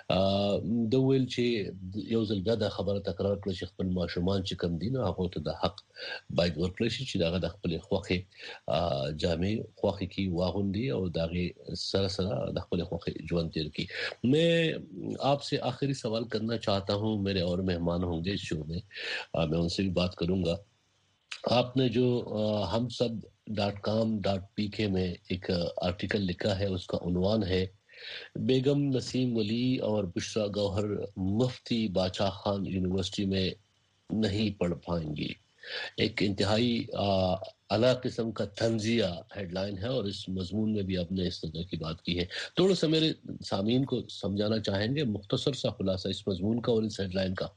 د ویل چې یو ځل بیا دا خبره تکرار کړه چې خپل ماشومان چې کوم دي نو هغو ته د حق باید ورکړی شي چې د هغه د خپلې خوښې جامې خوښې کړي واغوندي او د هغې سره سره د خپلې خوښې ژوند تېر کړي. میں آپ سے آخری سوال کرنا چاہتا ہوں. میرے اور مہمان ہوں گے اس شو میں، میں ان سے بھی بات کروں گا. آپ نے جو ہم سب ڈاٹ کام ڈاٹ پی کے میں ایک آرٹیکل لکھا ہے، اس کا عنوان ہے بیگم نسیم ولی اور بشرا گوہر مفتی باچا خان یونیورسٹی میں نہیں پڑھ پائیں گی. एक इंतहाई आला किस्म का तंजिया हेडलाइन है और इस मजमून में भी आपने इस तरह की बात की है। थोड़ा सा मेरे सामीन को समझाना चाहेंगे मुख्तसर सा खुलासा इस मजमून का और इस हेडलाइन का।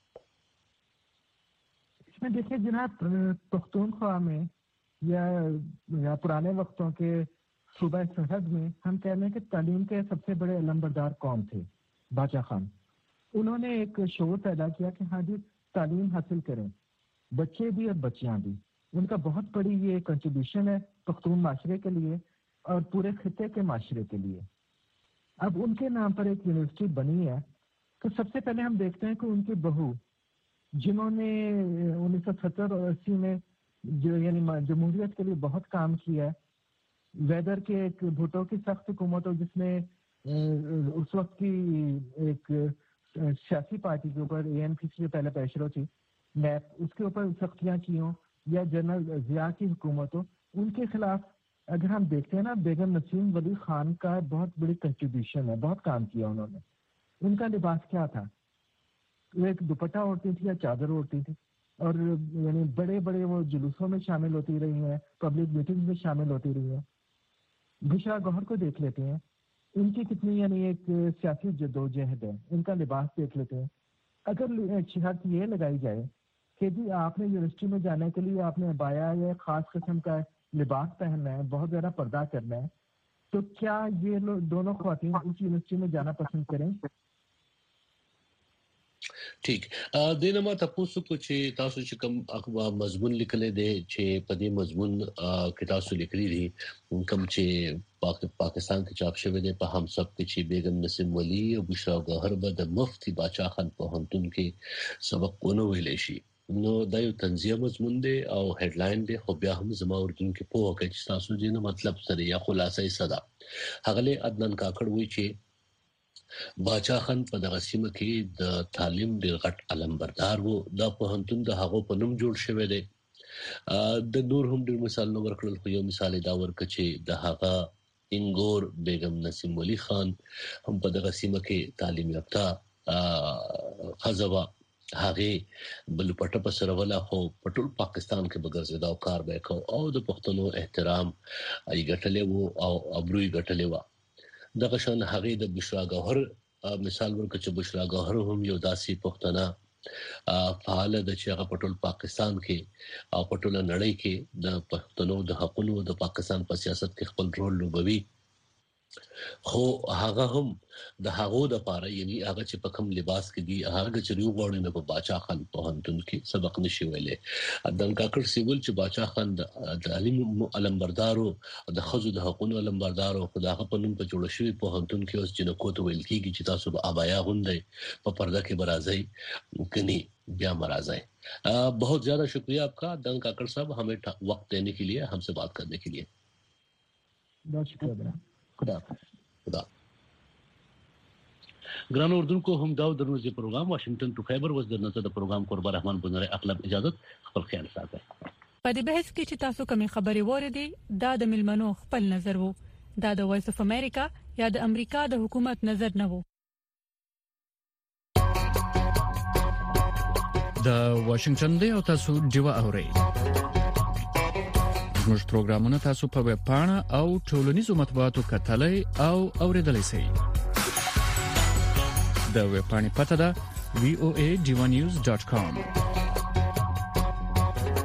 इसमें देखिए जनाब, पख्तूनख्वा में या, या पुराने वक्तों के सूबा सरहद में हम कह रहे हैं कि तालीम के सबसे बड़े अलमबरदार कौन थे? बादशाह खान। उन्होंने एक शोर पैदा किया कि हाँ जी तालीम हासिल करें, बच्चे भी और बच्चियां भी। उनका बहुत बड़ी ये कंट्रीब्यूशन है पख्तून माशरे के लिए और पूरे खिते के माशरे के लिए। अब उनके नाम पर एक यूनिवर्सिटी बनी है, तो सबसे पहले हम देखते हैं कि उनकी बहू जिन्होंने उन्नीस सौ सत्तर और अस्सी में जो यानी जमहूरियत के लिए बहुत काम किया है, वेदर के एक भुट्टो की सख्त हुकूमत हो जिसने उस वक्त की एक सियासी पार्टी के ऊपर ए एन पी से पहले पेशरो थी नैप, उसके ऊपर सख्तियां की हों, या जनरल जिया की हुकूमत हो, उनके खिलाफ अगर हम देखते हैं ना, बेगम नसीम वली खान का बहुत बड़ी कंट्रीब्यूशन है, बहुत काम किया उन्होंने। उनका लिबास क्या था? वो एक दुपट्टा ओढ़ती थी या चादर ओढ़ती थी, और यानी बड़े बड़े वो जुलूसों में शामिल होती रही हैं, पब्लिक मीटिंग में शामिल होती रही हैं। बुशरा गौहर को देख लेते हैं, उनकी कितनी यानी एक सियासी जद्दोजहद है, उनका लिबास देख लेते हैं। अगर शर्त ये लगाई जाए कि जी आपने यूनिवर्सिटी में जाने के लिए आपने अबाया या खास किस्म का लिबास पहनना है, बहुत ज़्यादा पर्दा करना है, तो क्या ये लोग दोनों ख्वातीन उस यूनिवर्सिटी में जाना पसंद करें? ठीक देना मा तपुसु कुछ तासु च कम अखबा मजमून लिखले दे छे पदे मजमून के तासु लिखली दी कम चे पाक, पाकिस्तान के चाप शवे दे पर हम सब के चे बेगम नसीम वली और बुशरा गौहर बद मुफ्ती बादशाह खान पहुंतुन के सबक कोनो वेलेशी नो दायो तंजिया मजमून दे और हेडलाइन दे हो बिया हम जमा उर्दू के पोह के तासु जिन मतलब सरे या खुलासा सदा हगले अदनान काकड़ हुई छे बादशाह खान په دغه سیمه کې د تعلیم ډېر غټ علمبردار وو، دا پوهنتون د هغو په نوم جوړ شوی دی. د نور هم ډېر مثالونه ورکړل، خو یو مثال دا ورکړه چې د هغه انګور بیگم نسیم ولی خان هم په دغه سیمه کې تعلیم یافته ښځه وه. هغې بل پټه په سره وله، خو په ټول پاکستان کې به ګرځېده او کار به یې کو او د پښتنو احترام یې ګټلی وو او ابرو یې ګټلی وه. دغه شان هغې د بشرا گوهر مثال ورکړ چې بشرا گوهر هم یو داسې پښتنه فعال د چې هغه په ټول پاکستان کې او په ټول نړۍ کې د پښتنو د حقونو د پاکستان په سیاست کې خپل رول لوبوي. خو هغه هم د هغو د پاره یعنی هغه چې په کوم لباس کې دی هغه چې یو غوړي نه په باچا خان پوهنتون کې سبق نشي ویلې. ادم کاکړ سیول چې باچا خان د علم علمبردارو د خزو د حقوقو علمبردارو خدای په نوم په جوړ شوی پوهنتون کې اوس جنکو ته ویل کیږي چې تاسو به ابایا غوندې په پرده کې برازي کني بیا مرازي. बहुत ज्यादा शुक्रिया आपका दंग काकड़ साहब, हमें वक्त देने के लिए, हमसे बात करने के लिए बहुत शुक्रिया. खुदा खुदा ग्रानो उर्दू को हम दाव दरवाजे प्रोग्राम वाशिंगटन टू खैबर वस दर नज़र प्रोग्राम कुर्बा रहमान बुनरे अगलब इजाजत खपल ख्याल साथे. په دې بحث کې چې تاسو کومې خبرې وریدي دا د ملمنو خپل نظر وو، دا د وایس اف امریکا یا د امریکا د حکومت نظر نه وو. د واشنگټن دی او تاسو دیوا اورئ. زموږ پروګرامونه تاسو په ویب پاڼه او ټولنیزو مطبوعاتو کتلای او اوریدلای شئ. د ویب پاڼې پته ده وی او ای ډیوا نیوز ډاټ کام،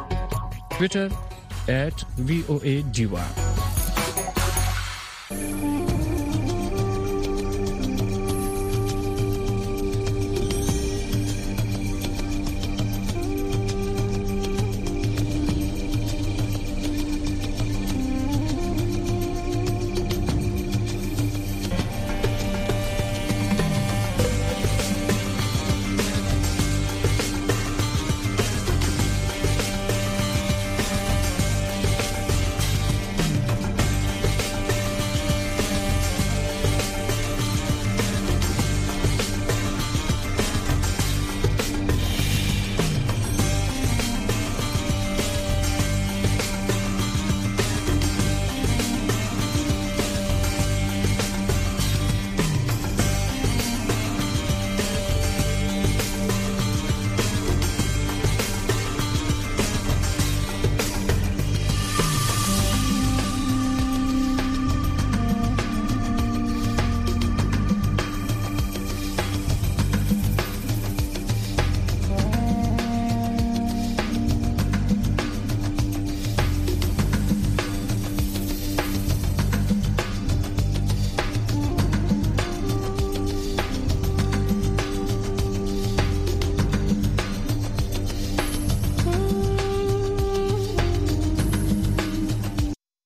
ټویټر ایټ وی او ای ډیوا.